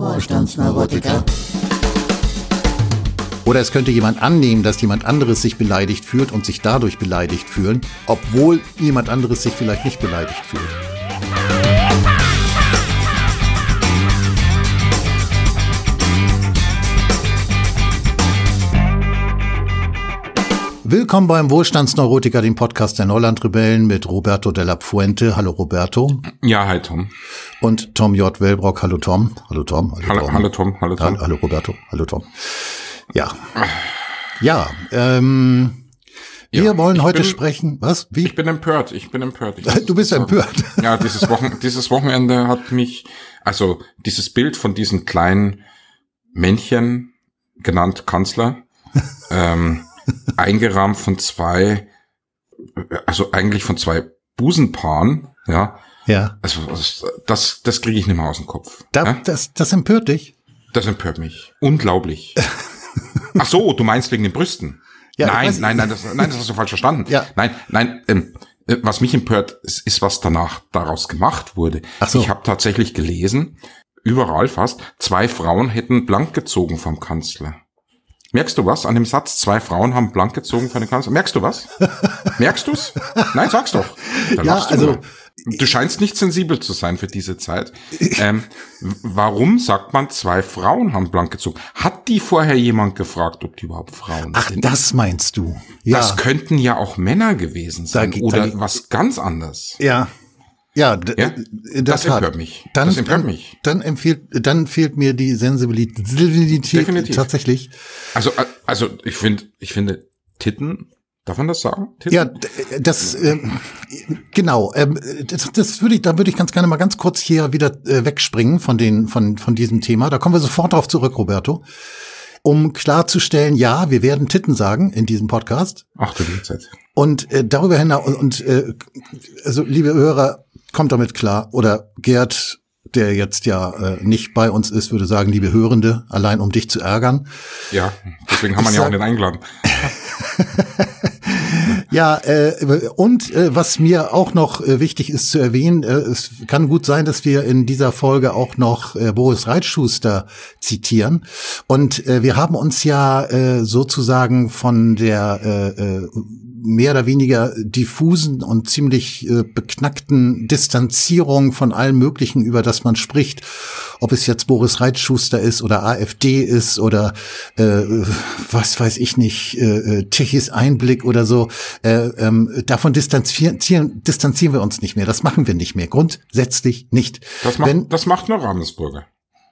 Wohlstandsneurotiker. Oder es könnte jemand annehmen, dass jemand anderes sich beleidigt fühlt und sich dadurch beleidigt fühlen, obwohl jemand anderes sich vielleicht nicht beleidigt fühlt. Willkommen beim Wohlstandsneurotiker, dem Podcast der Neulandrebellen mit Roberto Della Fuente. Hallo Roberto. Ja, hi Tom. Und Tom J. Wellbrock. Hallo Tom. Hallo Tom. Hallo Tom. Hallo Roberto. Hallo Tom. Ja. Wir wollen heute sprechen. Was? Wie? Ich bin empört. Du bist empört. Ja, dieses Wochenende hat mich, also dieses Bild von diesem kleinen Männchen, genannt Kanzler, eingerahmt von zwei Busenpaaren, ja. Ja. Also das kriege ich nicht mehr aus dem Kopf. Das empört dich? Das empört mich. Unglaublich. Ach so, du meinst wegen den Brüsten? Ja, nein, das hast du falsch verstanden. Ja. Nein, was mich empört, ist, was daraus gemacht wurde. Ach so. Ich habe tatsächlich gelesen, überall fast, 2 Frauen hätten blank gezogen vom Kanzler. Merkst du was an dem Satz? 2 Frauen haben blank gezogen von den Kanzler. Merkst du was? Merkst du's? Nein, sag's doch. Du scheinst nicht sensibel zu sein für diese Zeit. Warum sagt man, 2 Frauen haben blank gezogen? Hat die vorher jemand gefragt, ob die überhaupt Frauen sind? Ach, das meinst du? Ja. Das könnten ja auch Männer gewesen sein oder was ganz anderes. Ja. Ja, in der Tat. Empört mich. Das empört mich. Dann fehlt mir die Sensibilität Definitiv. Tatsächlich. Also ich finde Titten, darf man das sagen? Titten? Ja, genau. Da würde ich ganz gerne mal ganz kurz hier wieder wegspringen von diesem Thema. Da kommen wir sofort drauf zurück, Roberto. Um klarzustellen, ja, wir werden Titten sagen in diesem Podcast. Ach du liebe Zeit. Und darüber hinaus, also liebe Hörer, kommt damit klar. Oder Gerd, der jetzt ja nicht bei uns ist, würde sagen, liebe Hörende, allein um dich zu ärgern. Ja, deswegen haben wir ja auch nicht eingeladen. Ja, was mir auch noch wichtig ist zu erwähnen, es kann gut sein, dass wir in dieser Folge auch noch Boris Reitschuster zitieren. Und wir haben uns ja sozusagen von der mehr oder weniger diffusen und ziemlich beknackten Distanzierung von allem Möglichen, über das man spricht, ob es jetzt Boris Reitschuster ist oder AfD ist oder was weiß ich nicht, Tichys Einblick oder so, davon distanzieren wir uns nicht mehr. Das machen wir nicht mehr. Grundsätzlich nicht. Das macht nur Ravensburger.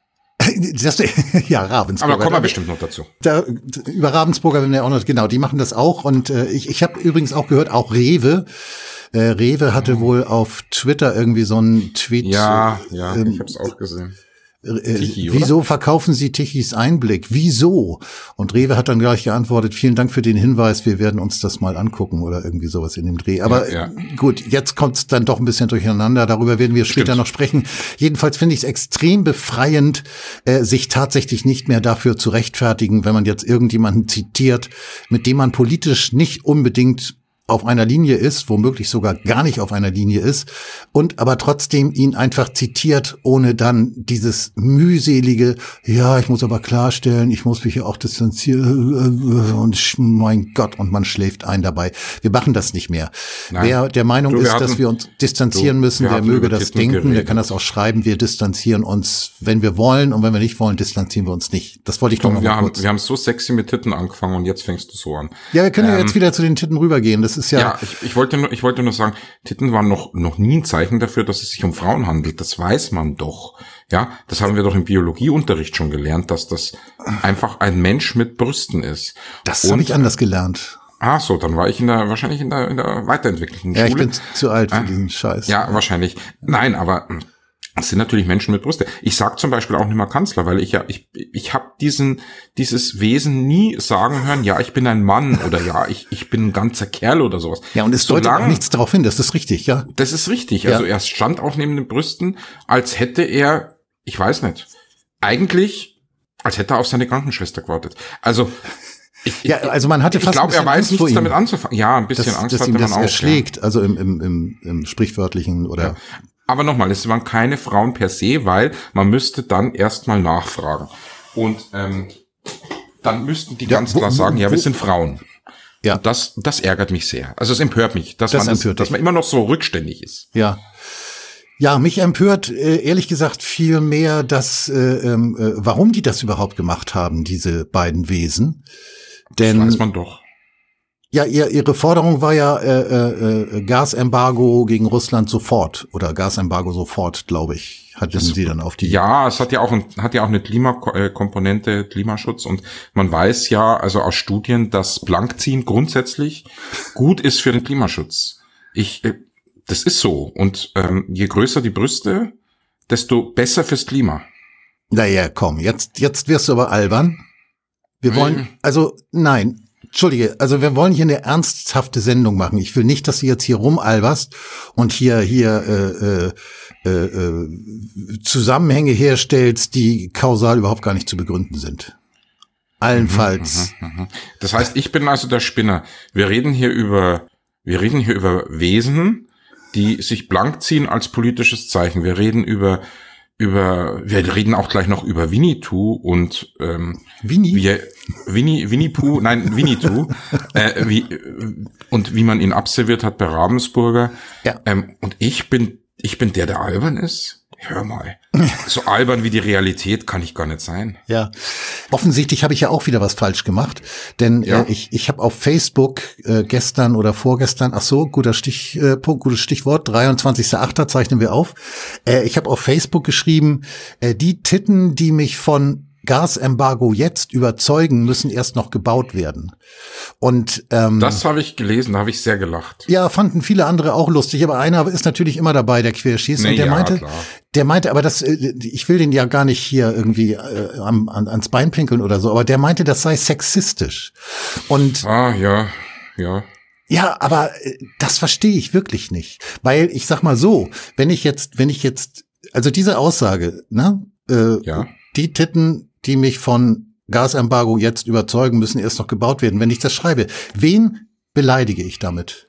Ja, Ravensburger. Aber kommen wir bestimmt noch dazu. Über Ravensburger, wenn wir auch noch, genau, die machen das auch. Und ich habe übrigens auch gehört, auch Rewe. Rewe hatte wohl auf Twitter irgendwie so einen Tweet. Ja, ich habe es auch gesehen. Wieso verkaufen Sie Tichys Einblick? Wieso? Und Rewe hat dann gleich geantwortet, vielen Dank für den Hinweis, wir werden uns das mal angucken oder irgendwie sowas in dem Dreh. Aber gut, jetzt kommt es dann doch ein bisschen durcheinander, darüber werden wir später noch sprechen. Jedenfalls finde ich es extrem befreiend, sich tatsächlich nicht mehr dafür zu rechtfertigen, wenn man jetzt irgendjemanden zitiert, mit dem man politisch nicht unbedingt auf einer Linie ist, womöglich sogar gar nicht auf einer Linie ist, und aber trotzdem ihn einfach zitiert, ohne dann dieses mühselige, ja, ich muss aber klarstellen, ich muss mich ja auch distanzieren, und mein Gott, und man schläft ein dabei. Wir machen das nicht mehr. Nein. Wer der Meinung ist, dass wir uns distanzieren müssen, der möge das denken, der kann das auch schreiben, wir distanzieren uns, wenn wir wollen, und wenn wir nicht wollen, distanzieren wir uns nicht. Das wollte ich doch noch mal kurz. Wir haben so sexy mit Titten angefangen und jetzt fängst du so an. Ja, wir können ja jetzt wieder zu den Titten rübergehen. Das ist ja, ich wollte nur sagen, Titten waren noch nie ein Zeichen dafür, dass es sich um Frauen handelt. Das weiß man doch. Ja, das haben wir doch im Biologieunterricht schon gelernt, dass das einfach ein Mensch mit Brüsten ist. Das habe ich anders gelernt. Ah, so, dann war ich wahrscheinlich in der weiterentwickelten Schule. Ja, ich bin zu alt für diesen Scheiß. Ja, wahrscheinlich. Nein, aber es sind natürlich Menschen mit Brüste. Ich sag zum Beispiel auch nicht mal Kanzler, weil ich habe dieses Wesen nie sagen hören, ja, ich bin ein Mann oder ja, ich bin ein ganzer Kerl oder sowas. Ja, und es deutet auch nichts darauf hin, das ist richtig, ja. Das ist richtig. Also er stand auch neben den Brüsten, als hätte er, ich weiß nicht, eigentlich, als hätte er auf seine Krankenschwester gewartet. Also also man hatte fast. Ich glaube, er weiß nichts damit anzufangen. Ja, ein bisschen Angst hatte man auch. Dass er schlägt, also im sprichwörtlichen oder. Aber nochmal, es waren keine Frauen per se, weil man müsste dann erstmal nachfragen. Und dann müssten die ganz klar sagen, ja, wir sind Frauen. Ja. Und das ärgert mich sehr. Also es empört mich, dass man immer noch so rückständig ist. Ja. Ja, mich empört ehrlich gesagt viel mehr, dass warum die das überhaupt gemacht haben, diese beiden Wesen. Denn das weiß man doch. Ja, ihre Forderung war ja Gasembargo gegen Russland sofort oder Gasembargo sofort, glaube ich, hatten sie dann auf die. Ja, es hat ja auch eine Klimakomponente, Klimaschutz, und man weiß ja also aus Studien, dass Blankziehen grundsätzlich gut ist für den Klimaschutz. Das ist so, und je größer die Brüste, desto besser fürs Klima. Naja, komm, jetzt wirst du aber albern. Wir wollen, also nein. Entschuldige, also wir wollen hier eine ernsthafte Sendung machen. Ich will nicht, dass du jetzt hier rumalberst und hier Zusammenhänge herstellst, die kausal überhaupt gar nicht zu begründen sind. Allenfalls. Das heißt, ich bin also der Spinner. Wir reden hier über Wesen, die sich blank ziehen als politisches Zeichen. Wir reden wir reden auch gleich noch über Winnetou und Winnie-Pooh, nein, Winnetou, und wie man ihn abserviert hat bei Ravensburger. Ja. Und ich bin der albern ist. Hör mal, so albern wie die Realität kann ich gar nicht sein. Ja, offensichtlich habe ich ja auch wieder was falsch gemacht, denn ich habe auf Facebook gestern oder vorgestern, gutes Stichwort, 23.08. zeichnen wir auf, ich habe auf Facebook geschrieben, die Titten, die mich von Gasembargo jetzt überzeugen, müssen erst noch gebaut werden. Und das habe ich gelesen, da habe ich sehr gelacht. Ja, fanden viele andere auch lustig, aber einer ist natürlich immer dabei, der querschießt. Und der meinte, aber ich will den ja gar nicht hier irgendwie ans Bein pinkeln oder so, aber der meinte, das sei sexistisch. Und ja. Ja, aber das verstehe ich wirklich nicht, weil ich sag mal so, wenn ich jetzt, also diese Aussage, ne, die Titten, die mich von Gasembargo jetzt überzeugen, müssen erst noch gebaut werden. Wenn ich das schreibe, wen beleidige ich damit?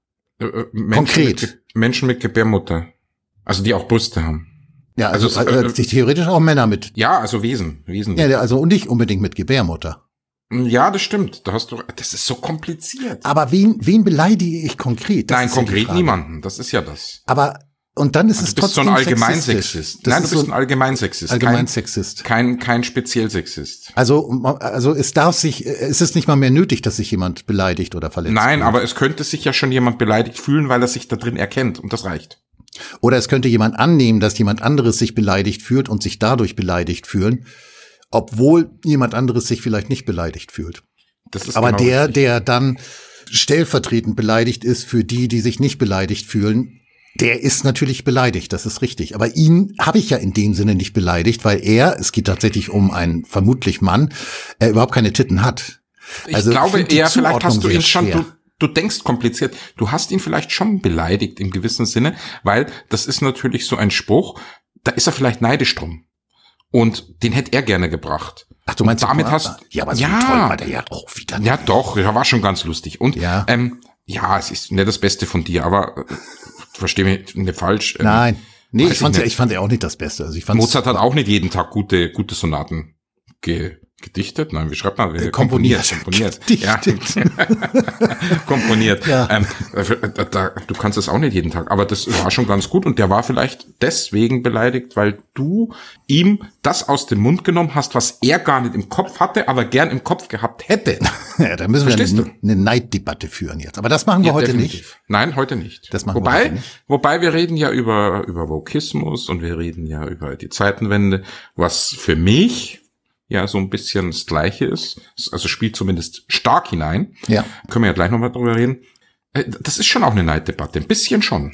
Konkret. Menschen mit Gebärmutter. Also die auch Brüste haben. Ja, also theoretisch auch Männer mit. Ja, also Wesen. Ja, also und nicht unbedingt mit Gebärmutter. Ja, das stimmt. Das ist so kompliziert. Aber wen beleidige ich konkret? Nein, konkret niemanden. Das ist ja das. Aber und dann ist es trotzdem du bist so ein Allgemeinsexist. Nein, du bist ein Allgemeinsexist. Allgemeinsexist. Kein Speziellsexist. Also es ist nicht mal mehr nötig, dass sich jemand beleidigt oder verletzt. Nein, aber es könnte sich ja schon jemand beleidigt fühlen, weil er sich da drin erkennt, und das reicht. Oder es könnte jemand annehmen, dass jemand anderes sich beleidigt fühlt und sich dadurch beleidigt fühlen, obwohl jemand anderes sich vielleicht nicht beleidigt fühlt. Das ist aber genau der dann stellvertretend beleidigt ist für die sich nicht beleidigt fühlen, der ist natürlich beleidigt, das ist richtig. Aber ihn habe ich ja in dem Sinne nicht beleidigt, weil es geht tatsächlich um einen vermutlich Mann, überhaupt keine Titten hat. Also ich glaube eher, vielleicht hast du ihn schon, schwer. Du denkst kompliziert, du hast ihn vielleicht schon beleidigt im gewissen Sinne, weil das ist natürlich so ein Spruch, da ist er vielleicht neidisch drum. Und den hätte er gerne gebracht. Ach, du meinst, damit aber so toll war der ja auch wieder. Ja, doch, der war schon ganz lustig. Und ja, es ist nicht das Beste von dir, aber versteh mich nicht falsch. Nein, nee, ich fand ja auch nicht das Beste. Also Mozart hat auch nicht jeden Tag gute Sonaten gedichtet? Nein, wie schreibt man? Komponiert. Ja. Komponiert. Ja. Du kannst es auch nicht jeden Tag, aber das war schon ganz gut, und der war vielleicht deswegen beleidigt, weil du ihm das aus dem Mund genommen hast, was er gar nicht im Kopf hatte, aber gern im Kopf gehabt hätte. Ja, da müssen wir eine Neiddebatte führen jetzt. Aber das machen wir heute definitiv nicht. Nein, heute nicht. Das machen wir heute nicht. Wobei wir reden ja über Wokismus, und wir reden ja über die Zeitenwende, was für mich ja so ein bisschen das Gleiche ist. Also spielt zumindest stark hinein. Ja. Können wir ja gleich nochmal drüber reden. Das ist schon auch eine Neiddebatte. Ein bisschen schon.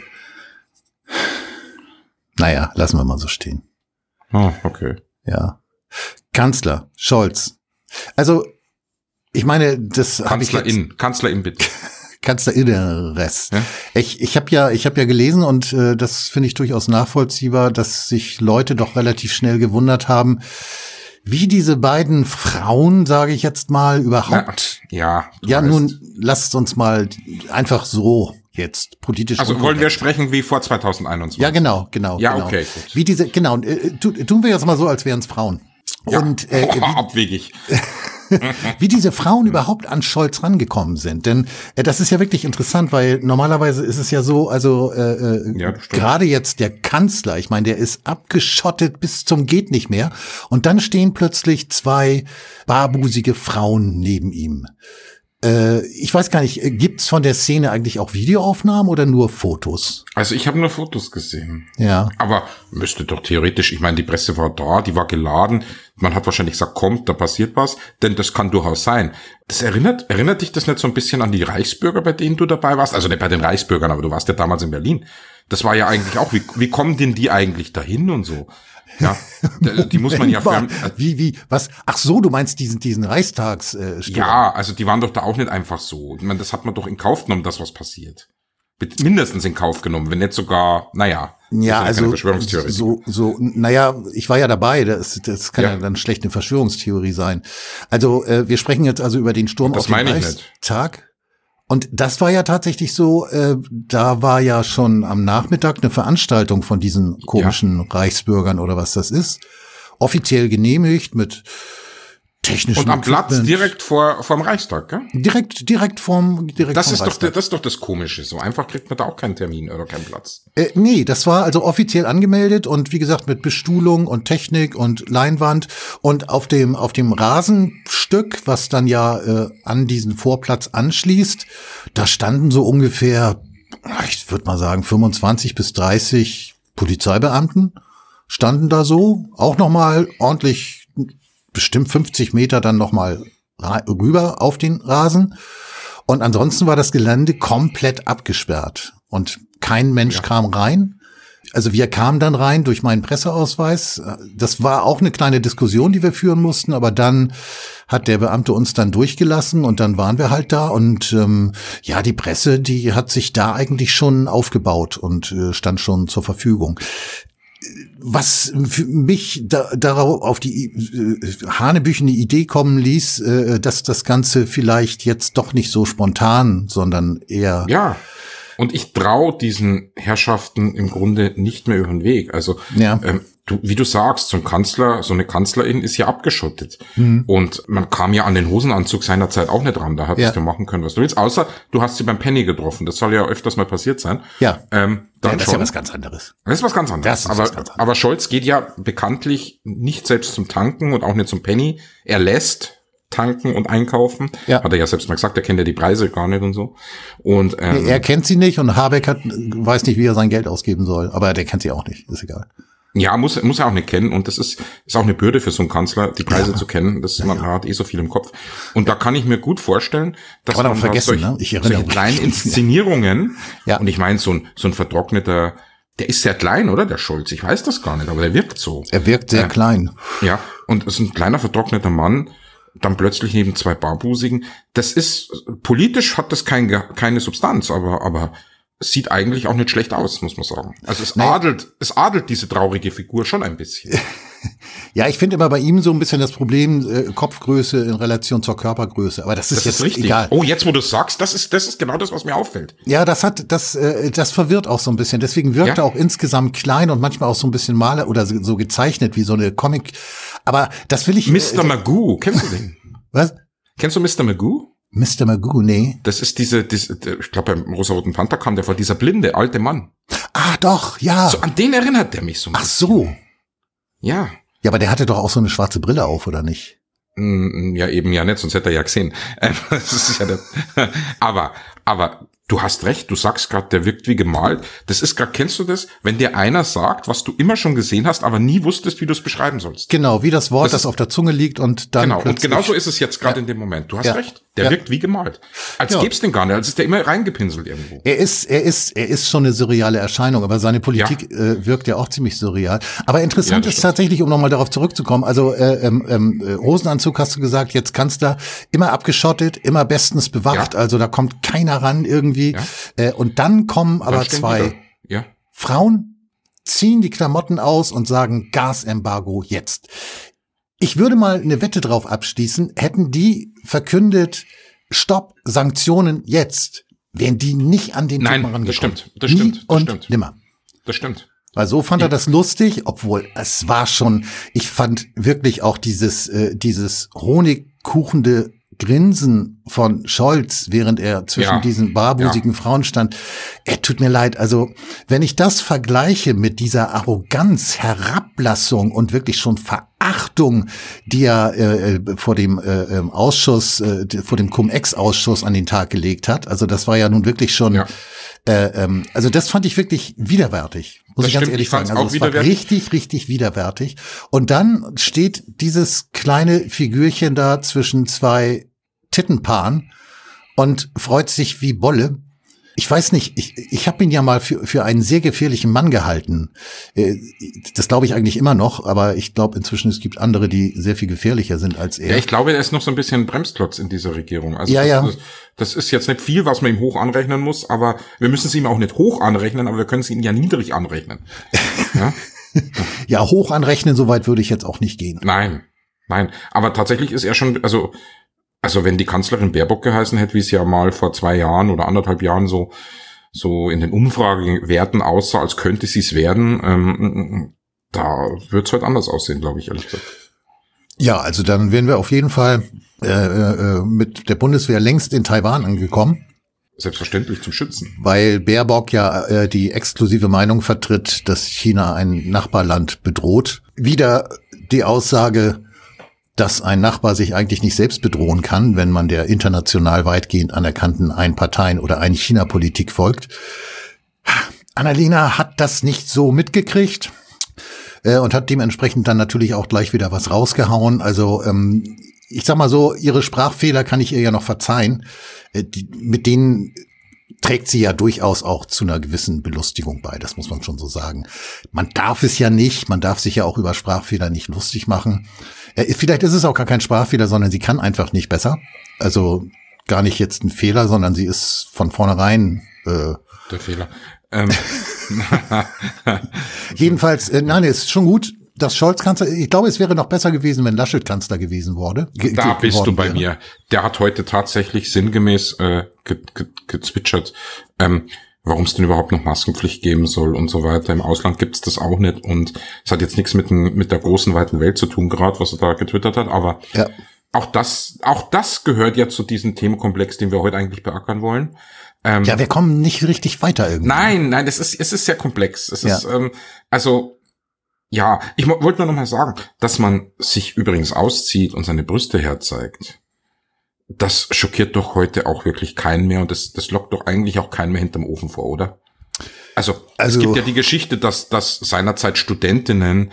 Naja, lassen wir mal so stehen. Oh, okay. Ja. Kanzler Scholz. Also, ich meine, das habe ich jetzt... Kanzlerin bitte. Kanzlerinneres. Ja? Ich habe ja gelesen, und das finde ich durchaus nachvollziehbar, dass sich Leute doch relativ schnell gewundert haben, wie diese beiden Frauen, sage ich jetzt mal, überhaupt. Ja, nun lasst uns mal einfach so jetzt politisch. Also wollen wir sprechen wie vor 2021? Ja, genau. Ja, genau. Okay, gut. Wie diese, genau, tun wir jetzt mal so, als wären es Frauen. Ja. Und abwegig. Wie diese Frauen überhaupt an Scholz rangekommen sind. Denn das ist ja wirklich interessant, weil normalerweise ist es ja so, also gerade jetzt der Kanzler, ich meine, der ist abgeschottet bis zum geht nicht mehr. Und dann stehen plötzlich 2 barbusige Frauen neben ihm. Ich weiß gar nicht, gibt's von der Szene eigentlich auch Videoaufnahmen oder nur Fotos? Also ich habe nur Fotos gesehen. Ja. Aber müsste doch theoretisch, ich meine, die Presse war da, die war geladen. Man hat wahrscheinlich gesagt, kommt, da passiert was, denn das kann durchaus sein. Das erinnert dich das nicht so ein bisschen an die Reichsbürger, bei denen du dabei warst? Also nicht bei den Reichsbürgern, aber du warst ja damals in Berlin. Das war ja eigentlich auch, wie kommen denn die eigentlich dahin und so? Ja, die muss man ja was? Ach so, du meinst diesen Reichstagssturm? Ja, also die waren doch da auch nicht einfach so. Ich meine, das hat man doch in Kauf genommen, dass was passiert. Mindestens in Kauf genommen, wenn nicht sogar, naja. Ja, also naja, ich war ja dabei, das kann ja dann schlecht eine Verschwörungstheorie sein. Also wir sprechen jetzt also über den Sturm auf den Reichstag. Und das war ja tatsächlich so, da war ja schon am Nachmittag eine Veranstaltung von diesen komischen Reichsbürgern oder was das ist, offiziell genehmigt mit technischen und am Platz direkt vorm Reichstag, gell? Direkt vorm Reichstag. Das ist doch das Komische. So einfach kriegt man da auch keinen Termin oder keinen Platz. Nee, das war also offiziell angemeldet und wie gesagt mit Bestuhlung und Technik und Leinwand und auf dem Rasenstück, was dann ja an diesen Vorplatz anschließt, da standen so ungefähr, ich würde mal sagen 25 bis 30 Polizeibeamten standen da so, auch nochmal ordentlich bestimmt 50 Meter dann nochmal rüber auf den Rasen. Und ansonsten war das Gelände komplett abgesperrt. Und kein Mensch kam rein. Also wir kamen dann rein durch meinen Presseausweis. Das war auch eine kleine Diskussion, die wir führen mussten. Aber dann hat der Beamte uns dann durchgelassen und dann waren wir halt da. Und die Presse, die hat sich da eigentlich schon aufgebaut und stand schon zur Verfügung. Was für mich darauf auf die hanebüchene Idee kommen ließ, dass das Ganze vielleicht jetzt doch nicht so spontan, sondern eher... Ja, und ich traue diesen Herrschaften im Grunde nicht mehr über den Weg. Also wie du sagst, so eine Kanzlerin ist ja abgeschottet. Mhm. Und man kam ja an den Hosenanzug seinerzeit auch nicht ran. Da hättest du machen können, was du willst. Außer du hast sie beim Penny getroffen. Das soll ja öfters mal passiert sein. Ja. Das ist ja was ganz anderes. Das ist was ganz anderes. Aber Scholz geht ja bekanntlich nicht selbst zum Tanken und auch nicht zum Penny. Er lässt tanken und einkaufen. Ja. Hat er ja selbst mal gesagt, er kennt ja die Preise gar nicht und so. Und er kennt sie nicht und Habeck weiß nicht, wie er sein Geld ausgeben soll. Aber der kennt sie auch nicht. Ist egal. Ja, muss er auch nicht kennen. Und das ist auch eine Bürde für so einen Kanzler, die Preise zu kennen. Man hat so viel im Kopf. Und da kann ich mir gut vorstellen, dass man solche kleinen Inszenierungen, und ich meine, so ein vertrockneter, der ist sehr klein, oder? Der Scholz. Ich weiß das gar nicht, aber der wirkt so. Er wirkt sehr klein. Ja, und so ein kleiner vertrockneter Mann, dann plötzlich neben 2 Barbusigen. Das ist, politisch hat das keine Substanz, aber sieht eigentlich auch nicht schlecht aus, muss man sagen. Also es adelt diese traurige Figur schon ein bisschen. Ja, ich finde immer bei ihm so ein bisschen das Problem, Kopfgröße in Relation zur Körpergröße. Aber das ist jetzt richtig. Egal. Oh, jetzt wo du es sagst, das ist genau das, was mir auffällt. Ja, das verwirrt auch so ein bisschen. Deswegen wirkt er auch insgesamt klein und manchmal auch so ein bisschen Maler oder so gezeichnet wie so eine Comic. Aber das will ich. Mr. Magoo, kennst du den? Was? Kennst du Mr. Magoo? Mr. Magoo, nee. Das ist ich glaube beim Rosa-Roten Panther kam der vor, dieser blinde alte Mann. Ah, doch, ja. So, an den erinnert der mich so ein bisschen. Ach so. Ja. Ja, aber der hatte doch auch so eine schwarze Brille auf, oder nicht? Ja, eben ja nicht, sonst hätte er ja gesehen. Das ist ja aber du hast recht, du sagst gerade, der wirkt wie gemalt. Das ist gerade, kennst du das? Wenn dir einer sagt, was du immer schon gesehen hast, aber nie wusstest, wie du es beschreiben sollst. Genau, wie das Wort, das auf der Zunge liegt und dann genau, und genauso ist es jetzt gerade in dem Moment. Du hast recht, der wirkt wie gemalt. Als gäb's den gar nicht, als ist der immer reingepinselt irgendwo. Er ist schon eine surreale Erscheinung, aber seine Politik wirkt ja auch ziemlich surreal. Aber interessant ist tatsächlich, um nochmal darauf zurückzukommen, also Hosenanzug hast du gesagt, jetzt Kanzler, immer abgeschottet, immer bestens bewacht, also da kommt keiner ran irgendwie. Ja. Und dann kommen aber 2 Frauen, ziehen die Klamotten aus und sagen Gasembargo jetzt. Ich würde mal eine Wette drauf abschließen, hätten die verkündet, Stopp, Sanktionen jetzt, wären die nicht an den Typen rangekommen. Das stimmt. Nimmer. Das stimmt. Weil so fand er das lustig, obwohl es war schon, ich fand wirklich auch dieses honigkuchende Grinsen von Scholz, während er zwischen diesen barbusigen Frauen stand. Tut mir leid, also wenn ich das vergleiche mit dieser Arroganz, Herablassung und wirklich schon Verachtung, die er vor dem Ausschuss, vor dem Cum-Ex-Ausschuss an den Tag gelegt hat, also das war ja nun wirklich schon, also das fand ich wirklich widerwärtig. Muss ich ganz ehrlich sagen. Also es war richtig, richtig widerwärtig. Und dann steht dieses kleine Figürchen da zwischen zwei Tittenpaaren und freut sich wie Bolle. Ich weiß nicht, ich habe ihn ja mal für einen sehr gefährlichen Mann gehalten. Das glaube ich eigentlich immer noch, aber ich glaube inzwischen, es gibt andere, die sehr viel gefährlicher sind als er. Ja, ich glaube, er ist noch so ein bisschen ein Bremsklotz in dieser Regierung. Also das ist jetzt nicht viel, was man ihm hoch anrechnen muss, aber wir müssen es ihm auch nicht hoch anrechnen, aber wir können es ihm ja niedrig anrechnen. Ja? Ja, hoch anrechnen, so weit würde ich jetzt auch nicht gehen. Nein. Aber tatsächlich ist er schon, also wenn die Kanzlerin Baerbock geheißen hätte, wie es ja mal vor 2 Jahren oder 1,5 Jahren so in den Umfragewerten aussah, als könnte sie es werden, da wird es heute anders aussehen, glaube ich, ehrlich gesagt. Ja, also dann wären wir auf jeden Fall mit der Bundeswehr längst in Taiwan angekommen. Selbstverständlich zum Schützen. Weil Baerbock ja die exklusive Meinung vertritt, dass China ein Nachbarland bedroht. Wieder die Aussage, dass ein Nachbar sich eigentlich nicht selbst bedrohen kann, wenn man der international weitgehend anerkannten Einparteien- oder Ein-China-Politik folgt. Annalena hat das nicht so mitgekriegt und hat dementsprechend dann natürlich auch gleich wieder was rausgehauen. Also ich sag mal so, ihre Sprachfehler kann ich ihr ja noch verzeihen. Mit denen trägt sie ja durchaus auch zu einer gewissen Belustigung bei, das muss man schon so sagen. Man darf es ja nicht, man darf sich ja auch über Sprachfehler nicht lustig machen. Vielleicht ist es auch gar kein Sprachfehler, sondern sie kann einfach nicht besser. Also gar nicht jetzt ein Fehler, sondern sie ist von vornherein der Fehler. Jedenfalls, nein, es ist schon gut, dass Scholz Kanzler, ich glaube, es wäre noch besser gewesen, wenn Laschet Kanzler gewesen wurde. Da bist du bei mir. Der hat heute tatsächlich sinngemäß gezwitschert, warum es denn überhaupt noch Maskenpflicht geben soll und so weiter. Im Ausland gibt's das auch nicht und es hat jetzt nichts mit der großen, weiten Welt zu tun, gerade was er da getwittert hat, aber auch das gehört ja zu diesem Themenkomplex, den wir heute eigentlich beackern wollen. Ja, wir kommen nicht richtig weiter irgendwie. Nein, es ist sehr komplex. Es ist, ja, ich wollte nur noch mal sagen, dass man sich übrigens auszieht und seine Brüste herzeigt. Das schockiert doch heute auch wirklich keinen mehr und das lockt doch eigentlich auch keinen mehr hinterm Ofen vor, oder? Also es gibt ja die Geschichte, dass seinerzeit Studentinnen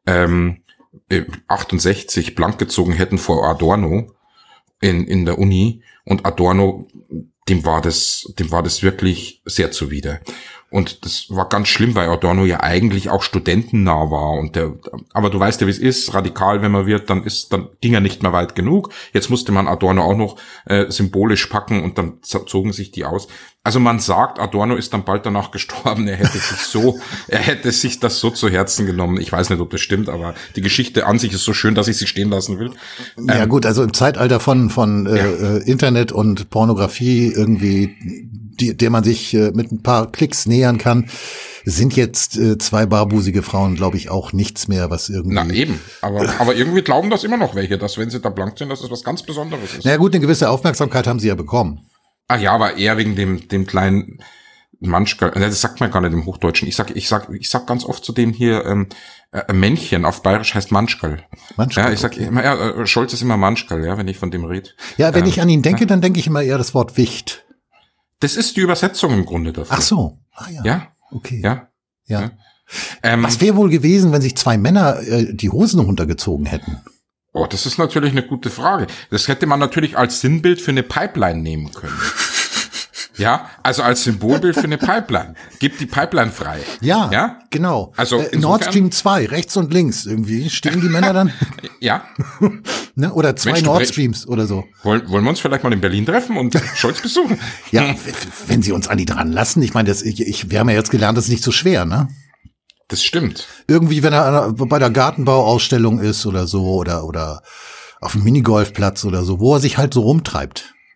68 blank gezogen hätten vor Adorno in der Uni und Adorno, dem war das wirklich sehr zuwider. Und das war ganz schlimm, weil Adorno ja eigentlich auch studentennah war aber du weißt ja, wie es ist, radikal, wenn man wird, dann ging er nicht mehr weit genug. Jetzt musste man Adorno auch noch symbolisch packen und dann zogen sich die aus. Also man sagt, Adorno ist dann bald danach gestorben, er hätte sich das so zu Herzen genommen. Ich weiß nicht, ob das stimmt, aber die Geschichte an sich ist so schön, dass ich sie stehen lassen will. Ja gut, also im Zeitalter von Internet und Pornografie irgendwie, der man sich mit ein paar Klicks nähern kann, sind jetzt 2 barbusige Frauen, glaube ich, auch nichts mehr, was irgendwie... Na eben, aber irgendwie glauben das immer noch welche, dass wenn sie da blank sind, dass das was ganz Besonderes ist. Na gut, eine gewisse Aufmerksamkeit haben sie ja bekommen. Ah ja, aber eher wegen dem kleinen Manschgal, das sagt man gar nicht im Hochdeutschen. Ich sag ganz oft zu dem hier, Männchen auf Bayerisch heißt Manschgal. Ja, ich sag immer, Scholz ist immer Manschgal, ja, wenn ich von dem rede. Ja, wenn ich an ihn denke, dann denke ich immer eher das Wort Wicht. Das ist die Übersetzung im Grunde dafür. Ach so. Ah ja. Ja? Okay. Ja. Was wäre wohl gewesen, wenn sich 2 Männer die Hosen runtergezogen hätten? Oh, das ist natürlich eine gute Frage. Das hätte man natürlich als Sinnbild für eine Pipeline nehmen können. Ja, also als Symbolbild für eine Pipeline. Gib die Pipeline frei. Ja, genau. Also Nord Stream 2, rechts und links irgendwie. Stehen die Männer dann? Ja. Ne? Oder 2 Nord Streams oder so. Wollen wir uns vielleicht mal in Berlin treffen und Scholz besuchen? Ja, wenn sie uns an die dran lassen. Ich meine, wir haben ja jetzt gelernt, das ist nicht so schwer, ne? Das stimmt. Irgendwie, wenn er bei der Gartenbauausstellung ist oder so, oder auf dem Minigolfplatz oder so, wo er sich halt so rumtreibt.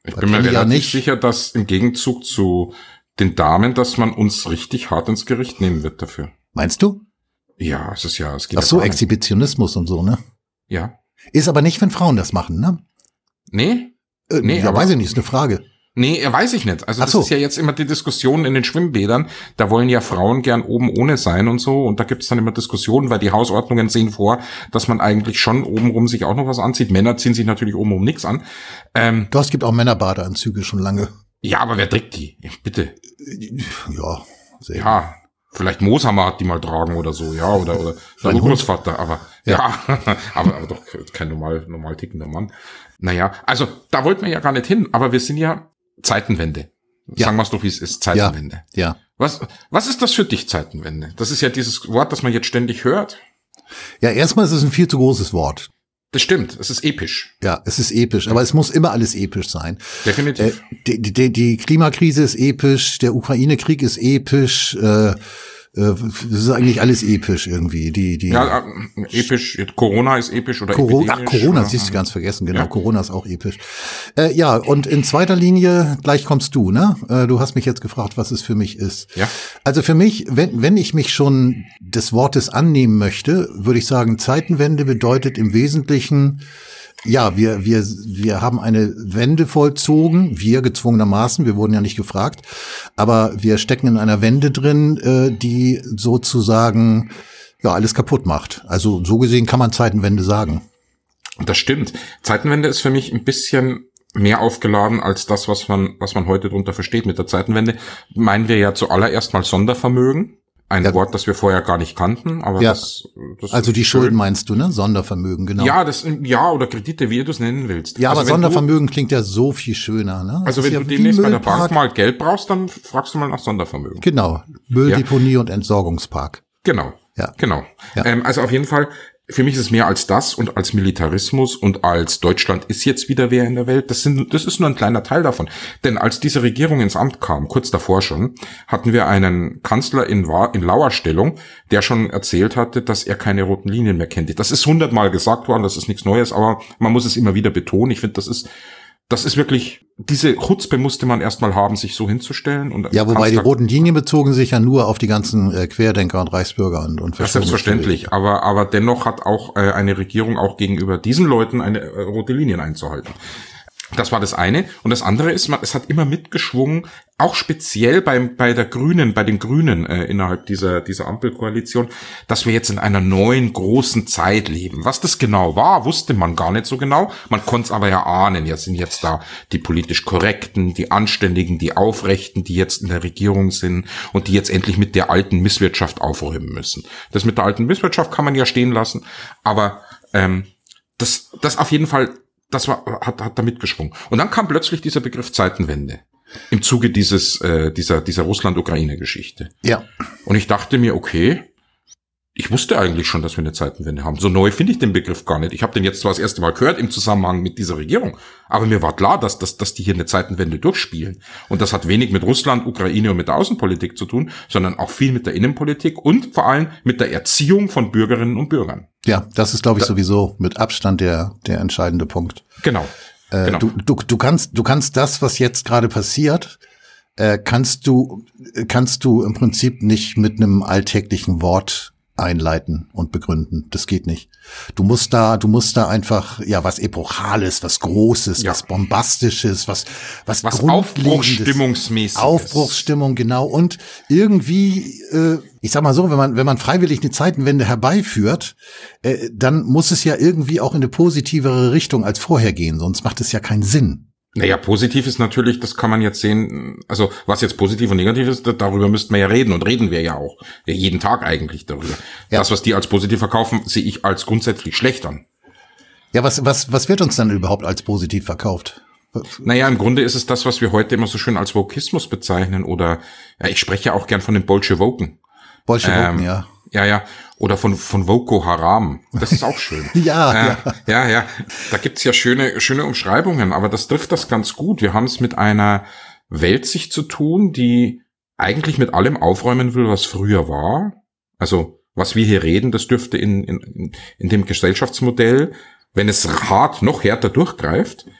Ich bin mir relativ sicher, dass im Gegenzug zu den Damen, dass man uns richtig hart ins Gericht nehmen wird dafür. Meinst du? Ja, es geht. Ach so, Exhibitionismus und so, ne? Ja. Ist aber nicht, wenn Frauen das machen, ne? Nee. Nee, ja, weiß ich nicht, ist eine Frage. Nee, weiß ich nicht. Also das ist ja jetzt immer die Diskussion in den Schwimmbädern. Da wollen ja Frauen gern oben ohne sein und so. Und da gibt's dann immer Diskussionen, weil die Hausordnungen sehen vor, dass man eigentlich schon obenrum sich auch noch was anzieht. Männer ziehen sich natürlich obenrum nichts an. Es gibt auch Männerbadeanzüge schon lange. Ja, aber wer trägt die? Bitte. Ja, sehr. Ja, vielleicht Mooshammer hat die mal tragen oder so, ja, oder sein Großvater, aber ja, aber doch kein normal tickender Mann. Naja, also da wollten wir ja gar nicht hin, aber wir sind ja Zeitenwende. Sagen wir es doch, wie es ist, Zeitenwende. Ja. Was ist das für dich, Zeitenwende? Das ist ja dieses Wort, das man jetzt ständig hört. Ja, erstmal ist es ein viel zu großes Wort. Das stimmt, es ist episch. Ja, es ist episch, aber es muss immer alles episch sein. Definitiv. Die Klimakrise ist episch, der Ukraine-Krieg ist episch, das ist eigentlich alles episch irgendwie. Episch, Corona ist episch oder Corona, siehst du, ganz vergessen, genau, ja. Corona ist auch episch. Ja, und in zweiter Linie, gleich kommst du, ne? Du hast mich jetzt gefragt, was es für mich ist. Ja. Also für mich, wenn ich mich schon des Wortes annehmen möchte, würde ich sagen, Zeitenwende bedeutet im Wesentlichen, ja, wir haben eine Wende vollzogen, wir gezwungenermaßen, wir wurden ja nicht gefragt, aber wir stecken in einer Wende drin, die sozusagen ja alles kaputt macht. Also so gesehen kann man Zeitenwende sagen. Das stimmt. Zeitenwende ist für mich ein bisschen mehr aufgeladen als das, was man heute drunter versteht. Mit der Zeitenwende meinen wir ja zuallererst mal Sondervermögen. Ein Wort, das wir vorher gar nicht kannten, aber das also die Schulden meinst du, ne? Sondervermögen, genau. Ja, oder Kredite, wie du es nennen willst. Ja, also aber Sondervermögen klingt ja so viel schöner, ne? Also wenn du demnächst bei der Bank mal Geld brauchst, dann fragst du mal nach Sondervermögen. Genau. Mülldeponie und Entsorgungspark. Genau. Ja. Genau. Ja. Also auf jeden Fall, für mich ist es mehr als das und als Militarismus und als Deutschland ist jetzt wieder wer in der Welt. Das ist nur ein kleiner Teil davon. Denn als diese Regierung ins Amt kam, kurz davor schon, hatten wir einen Kanzler in Lauerstellung, der schon erzählt hatte, dass er keine roten Linien mehr kennt. Das ist 100-mal gesagt worden, das ist nichts Neues, aber man muss es immer wieder betonen. Ich finde, das ist wirklich, diese Chutzpe musste man erstmal haben, sich so hinzustellen. Und ja, wobei die roten Linien bezogen sich ja nur auf die ganzen Querdenker und Reichsbürger und das selbstverständlich, aber dennoch hat auch eine Regierung auch gegenüber diesen Leuten eine rote Linien einzuhalten. Das war das eine. Und das andere ist, es hat immer mitgeschwungen, auch speziell bei den Grünen innerhalb dieser Ampelkoalition, dass wir jetzt in einer neuen großen Zeit leben. Was das genau war, wusste man gar nicht so genau. Man konnte es aber ja ahnen. Jetzt sind jetzt da die politisch Korrekten, die Anständigen, die Aufrechten, die jetzt in der Regierung sind und die jetzt endlich mit der alten Misswirtschaft aufräumen müssen. Das mit der alten Misswirtschaft kann man ja stehen lassen, aber das auf jeden Fall, hat da mitgeschwungen. Und dann kam plötzlich dieser Begriff Zeitenwende im Zuge dieser Russland-Ukraine-Geschichte. Ja. Und ich dachte mir, okay, ich wusste eigentlich schon, dass wir eine Zeitenwende haben. So neu finde ich den Begriff gar nicht. Ich habe den jetzt zwar das erste Mal gehört im Zusammenhang mit dieser Regierung, aber mir war klar, dass die hier eine Zeitenwende durchspielen. Und das hat wenig mit Russland, Ukraine und mit der Außenpolitik zu tun, sondern auch viel mit der Innenpolitik und vor allem mit der Erziehung von Bürgerinnen und Bürgern. Ja, das ist, glaube ich, sowieso mit Abstand der entscheidende Punkt. Genau. Genau. Du kannst das, was jetzt gerade passiert, kannst du im Prinzip nicht mit einem alltäglichen Wort einleiten und begründen. Das geht nicht. Du musst da einfach, ja, was Epochales, was Großes, was Bombastisches, was Aufbruchsstimmungsmäßiges. Aufbruchsstimmung, genau. Und irgendwie, ich sag mal so, wenn man freiwillig eine Zeitenwende herbeiführt, dann muss es ja irgendwie auch in eine positivere Richtung als vorher gehen, sonst macht es ja keinen Sinn. Naja, positiv ist natürlich, das kann man jetzt sehen, also was jetzt positiv und negativ ist, darüber müssten wir ja reden und reden wir ja auch. Ja, jeden Tag eigentlich darüber. Ja. Das, was die als positiv verkaufen, sehe ich als grundsätzlich schlecht an. Ja, was wird uns dann überhaupt als positiv verkauft? Naja, im Grunde ist es das, was wir heute immer so schön als Wokismus bezeichnen oder, ja, ich spreche ja auch gern von den Bolschewoken. Bolschewoken, ja. Ja, oder von Boko Haram. Das ist auch schön. Ja. Da gibt's ja schöne Umschreibungen, aber das trifft das ganz gut. Wir haben es mit einer Weltsicht zu tun, die eigentlich mit allem aufräumen will, was früher war. Also, was wir hier reden, das dürfte in dem Gesellschaftsmodell, wenn es hart, noch härter durchgreift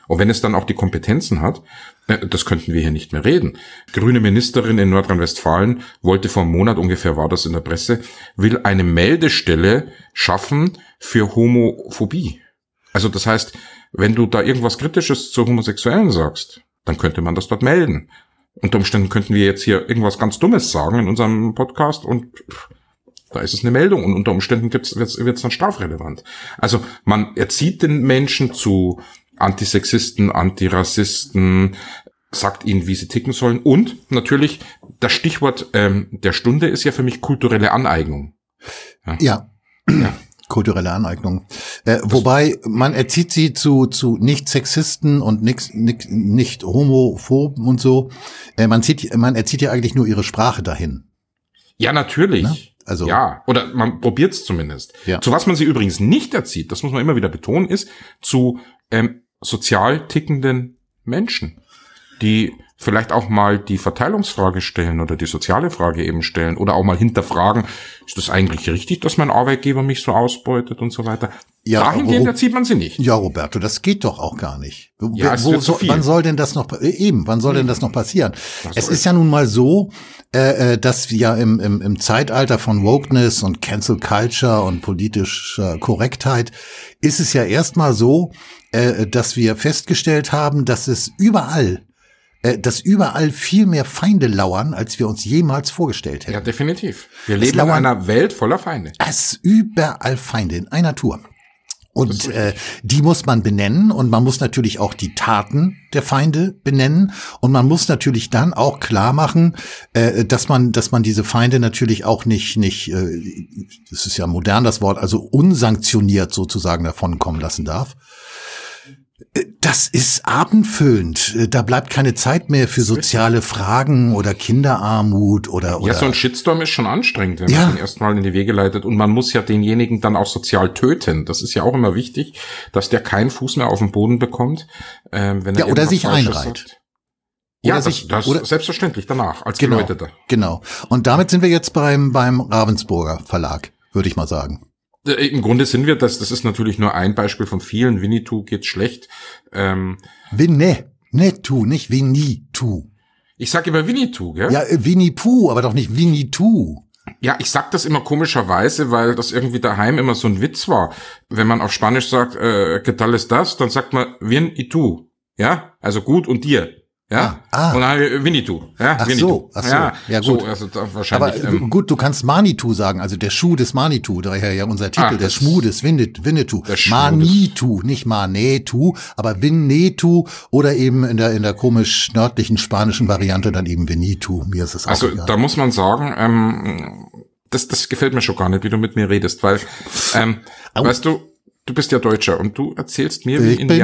Und wenn es dann auch die Kompetenzen hat, das könnten wir hier nicht mehr reden. Grüne Ministerin in Nordrhein-Westfalen wollte vor einem Monat ungefähr, war das in der Presse, will eine Meldestelle schaffen für Homophobie. Also das heißt, wenn du da irgendwas Kritisches zu Homosexuellen sagst, dann könnte man das dort melden. Unter Umständen könnten wir jetzt hier irgendwas ganz Dummes sagen in unserem Podcast und da ist es eine Meldung und unter Umständen wird's dann strafrelevant. Also man erzieht den Menschen zu Antisexisten, Antirassisten, sagt ihnen, wie sie ticken sollen. Und natürlich, das Stichwort der Stunde ist ja für mich kulturelle Aneignung. Ja. Kulturelle Aneignung. Wobei man erzieht sie zu Nicht-Sexisten und nicht Homophoben und so. Man erzieht ja eigentlich nur ihre Sprache dahin. Ja, natürlich. Ne? Also, ja, oder man probiert's zumindest. Ja. Zu was man sie übrigens nicht erzieht, das muss man immer wieder betonen, ist zu sozial tickenden Menschen, die vielleicht auch mal die Verteilungsfrage stellen oder die soziale Frage eben stellen oder auch mal hinterfragen, ist das eigentlich richtig, dass mein Arbeitgeber mich so ausbeutet und so weiter. Ja, dahingehend erzieht man sie nicht. Ja, Roberto, das geht doch auch gar nicht. Ja, wann soll denn das noch denn das noch passieren? Es ist ja nun mal so, dass wir ja im Zeitalter von Wokeness und Cancel Culture und politischer Korrektheit ist es ja erstmal so, dass wir festgestellt haben, dass überall viel mehr Feinde lauern, als wir uns jemals vorgestellt hätten. Ja, definitiv. Wir leben in einer Welt voller Feinde. Es überall Feinde in einer Tour. Und die muss man benennen und man muss natürlich auch die Taten der Feinde benennen und man muss natürlich dann auch klar machen, dass man diese Feinde natürlich auch nicht, das ist ja modern das Wort, also unsanktioniert sozusagen davonkommen lassen darf. Das ist abendfüllend. Da bleibt keine Zeit mehr für soziale Fragen oder Kinderarmut oder. Ja, so ein Shitstorm ist schon anstrengend, wenn man den erstmal in die Wege leitet. Und man muss ja denjenigen dann auch sozial töten. Das ist ja auch immer wichtig, dass der keinen Fuß mehr auf den Boden bekommt, wenn er oder sich einreiht. Sagt. Ja, das selbstverständlich danach, als Geläuteter. Genau. Und damit sind wir jetzt beim Ravensburger Verlag, würde ich mal sagen. Im Grunde sind wir das ist natürlich nur ein Beispiel von vielen. Winnetou geht schlecht. Winnetou, nicht Winnetou. Ich sag immer Winnetou, gell? Ja, Winnie-Pooh, aber doch nicht Winnetou. Ja, ich sag das immer komischerweise, weil das irgendwie daheim immer so ein Witz war. Wenn man auf Spanisch sagt, ¿qué tal estás? Dann sagt man bien y tú. Ja, also gut und dir. Ja, und dann Winnetou. Ja, ach Winnetou. So. Ja, gut. So, also wahrscheinlich. Aber gut, du kannst Manitou sagen, also der Schuh des Manitou, daher ja unser Titel, der Schmuh des Winnetou. Manitou, nicht Manetou, aber Winnetou oder eben in der komisch nördlichen spanischen Variante dann eben Winnetou. Mir ist es auch also egal. Da muss man sagen, das gefällt mir schon gar nicht, wie du mit mir redest, weil, weißt du bist ja Deutscher und du erzählst mir, wie und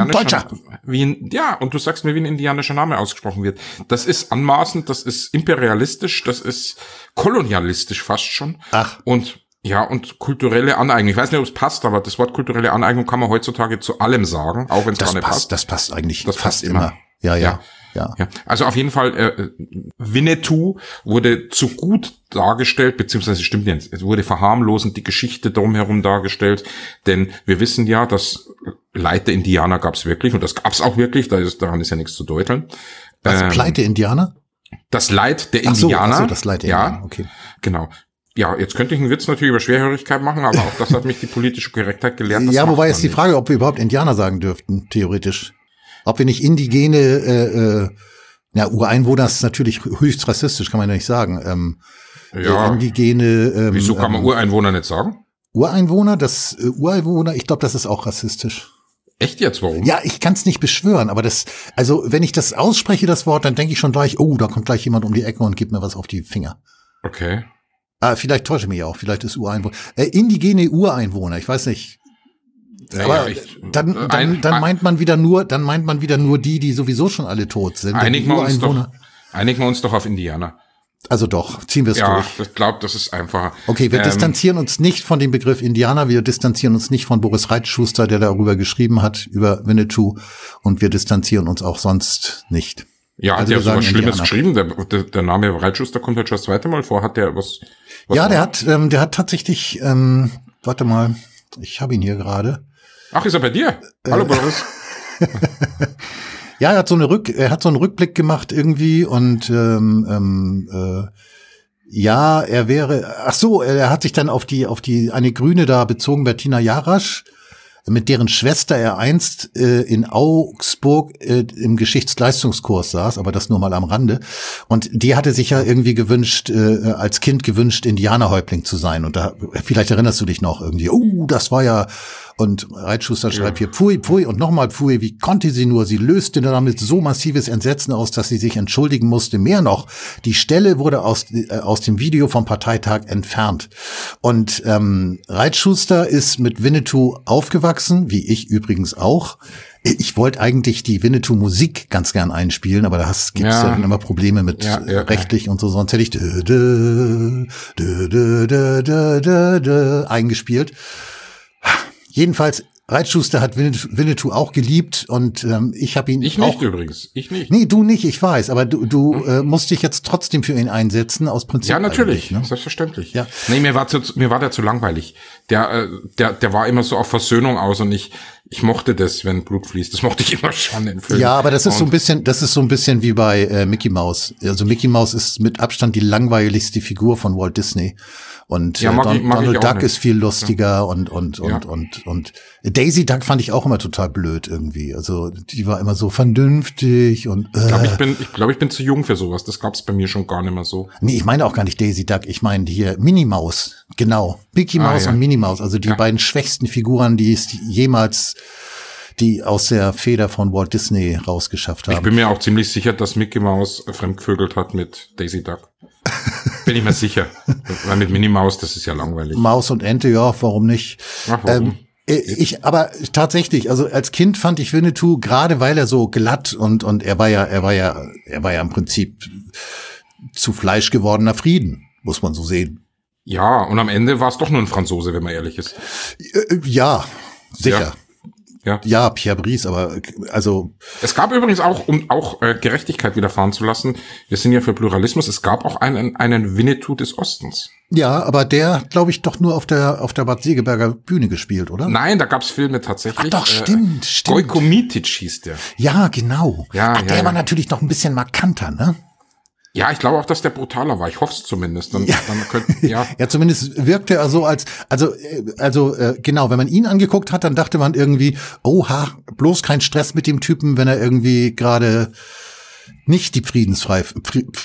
du sagst mir, wie ein indianischer Name ausgesprochen wird. Das ist anmaßend, das ist imperialistisch, das ist kolonialistisch fast schon. Ach. Und kulturelle Aneignung. Ich weiß nicht, ob es passt, aber das Wort kulturelle Aneignung kann man heutzutage zu allem sagen, auch wenn es gar nicht passt. Das passt eigentlich fast immer. Ja. Also auf jeden Fall, Winnetou wurde zu gut dargestellt, beziehungsweise stimmt nicht, es wurde verharmlosend die Geschichte drumherum dargestellt, denn wir wissen ja, das Leid der Indianer gab es wirklich und das gab es auch wirklich, daran ist ja nichts zu deuteln. Was, Pleite Indianer? Das Leid der Indianer. Ach so, das Leid der Indianer, okay. Genau. Ja, jetzt könnte ich einen Witz natürlich über Schwerhörigkeit machen, aber auch das hat mich die politische Korrektheit gelehrt. Ja, wobei ist die Frage, ob wir überhaupt Indianer sagen dürften, theoretisch. Ob wir nicht indigene, Ureinwohner ist natürlich höchst rassistisch, kann man ja nicht sagen. Indigene. Wieso kann man Ureinwohner nicht sagen? Ureinwohner, ich glaube, das ist auch rassistisch. Echt jetzt? Warum? Ja, ich kann es nicht beschwören, aber wenn ich das ausspreche, das Wort, dann denke ich schon gleich, da kommt gleich jemand um die Ecke und gibt mir was auf die Finger. Okay. Vielleicht täusche ich mich auch, vielleicht ist Ureinwohner. Indigene Ureinwohner, ich weiß nicht. Aber dann meint man wieder nur die sowieso schon alle tot sind. Einigen wir uns doch auf Indianer. Also doch, ziehen wir es durch. Ja, ich glaube, das ist einfacher. Okay, wir distanzieren uns nicht von dem Begriff Indianer, wir distanzieren uns nicht von Boris Reitschuster, der darüber geschrieben hat, über Winnetou, und wir distanzieren uns auch sonst nicht. Ja, hat der so was Schlimmes geschrieben? Der Name Reitschuster kommt jetzt schon das zweite Mal vor. Hat der was ja, der hat tatsächlich, warte mal, ich habe ihn hier gerade. Ach, ist er bei dir? Hallo, Boris. Ja, er hat so einen Rückblick gemacht irgendwie und ja, er hat sich dann auf die eine Grüne da bezogen, Bettina Jarasch, mit deren Schwester er einst in Augsburg im Geschichtsleistungskurs saß, aber das nur mal am Rande. Und die hatte sich ja irgendwie gewünscht, als Kind gewünscht, Indianerhäuptling zu sein. Und da, vielleicht erinnerst du dich noch irgendwie, das war ja, und Reitschuster schreibt hier, pfui, pfui und nochmal pfui, wie konnte sie nur? Sie löste damit so massives Entsetzen aus, dass sie sich entschuldigen musste. Mehr noch, die Stelle wurde aus dem Video vom Parteitag entfernt. Und Reitschuster ist mit Winnetou aufgewachsen, wie ich übrigens auch. Ich wollte eigentlich die Winnetou-Musik ganz gern einspielen, aber da gibt's ja dann immer Probleme mit rechtlich und so, sonst hätte ich eingespielt. Jedenfalls, Reitschuster hat Winnetou auch geliebt und ich habe ihn Ich nicht übrigens, ich nicht. Nee, du nicht, ich weiß, aber du musst dich jetzt trotzdem für ihn einsetzen, aus Prinzip. Ja, natürlich, ne? Selbstverständlich. Ja. Nee, mir war der zu langweilig. Der war immer so auf Versöhnung aus und ich mochte das, wenn Blut fließt. Das mochte ich immer schon in Filmen. Ja, aber das ist so ein bisschen wie bei Mickey Mouse. Also Mickey Mouse ist mit Abstand die langweiligste Figur von Walt Disney. Und Donald Duck ist viel lustiger und Daisy Duck fand ich auch immer total blöd irgendwie. Also die war immer so vernünftig und Ich glaube, ich bin zu jung für sowas. Das gab's bei mir schon gar nicht mehr so. Nee, ich meine auch gar nicht Daisy Duck. Ich meine hier Minnie Maus. Genau. Mickey Mouse und Minnie Maus. Also die beiden schwächsten Figuren, die aus der Feder von Walt Disney rausgeschafft haben. Ich bin mir auch ziemlich sicher, dass Mickey Mouse fremdgevögelt hat mit Daisy Duck. Bin ich mir sicher. Weil mit Minnie Maus, das ist ja langweilig. Maus und Ente, ja, warum nicht? Ach, warum? Aber tatsächlich, also als Kind fand ich Winnetou, gerade weil er so glatt und er war ja im Prinzip zu Fleisch gewordener Frieden, muss man so sehen. Ja, und am Ende war es doch nur ein Franzose, wenn man ehrlich ist. Ja, sicher. Ja, Pierre Brice, aber also es gab übrigens auch, um auch Gerechtigkeit widerfahren zu lassen, wir sind ja für Pluralismus, es gab auch einen Winnetou des Ostens. Ja, aber der, glaube ich, doch nur auf der Bad Segeberger Bühne gespielt, oder? Nein, da gab's Filme tatsächlich. Ach doch, stimmt. Gojko Mitic hieß der. Ja, genau. Ja, der war natürlich noch ein bisschen markanter, ne? Ja, ich glaube auch, dass der brutaler war. Ich hoffe es zumindest. Dann ja, zumindest wirkte er so genau, wenn man ihn angeguckt hat, dann dachte man irgendwie, bloß kein Stress mit dem Typen, wenn er irgendwie gerade nicht die Friedenspfeife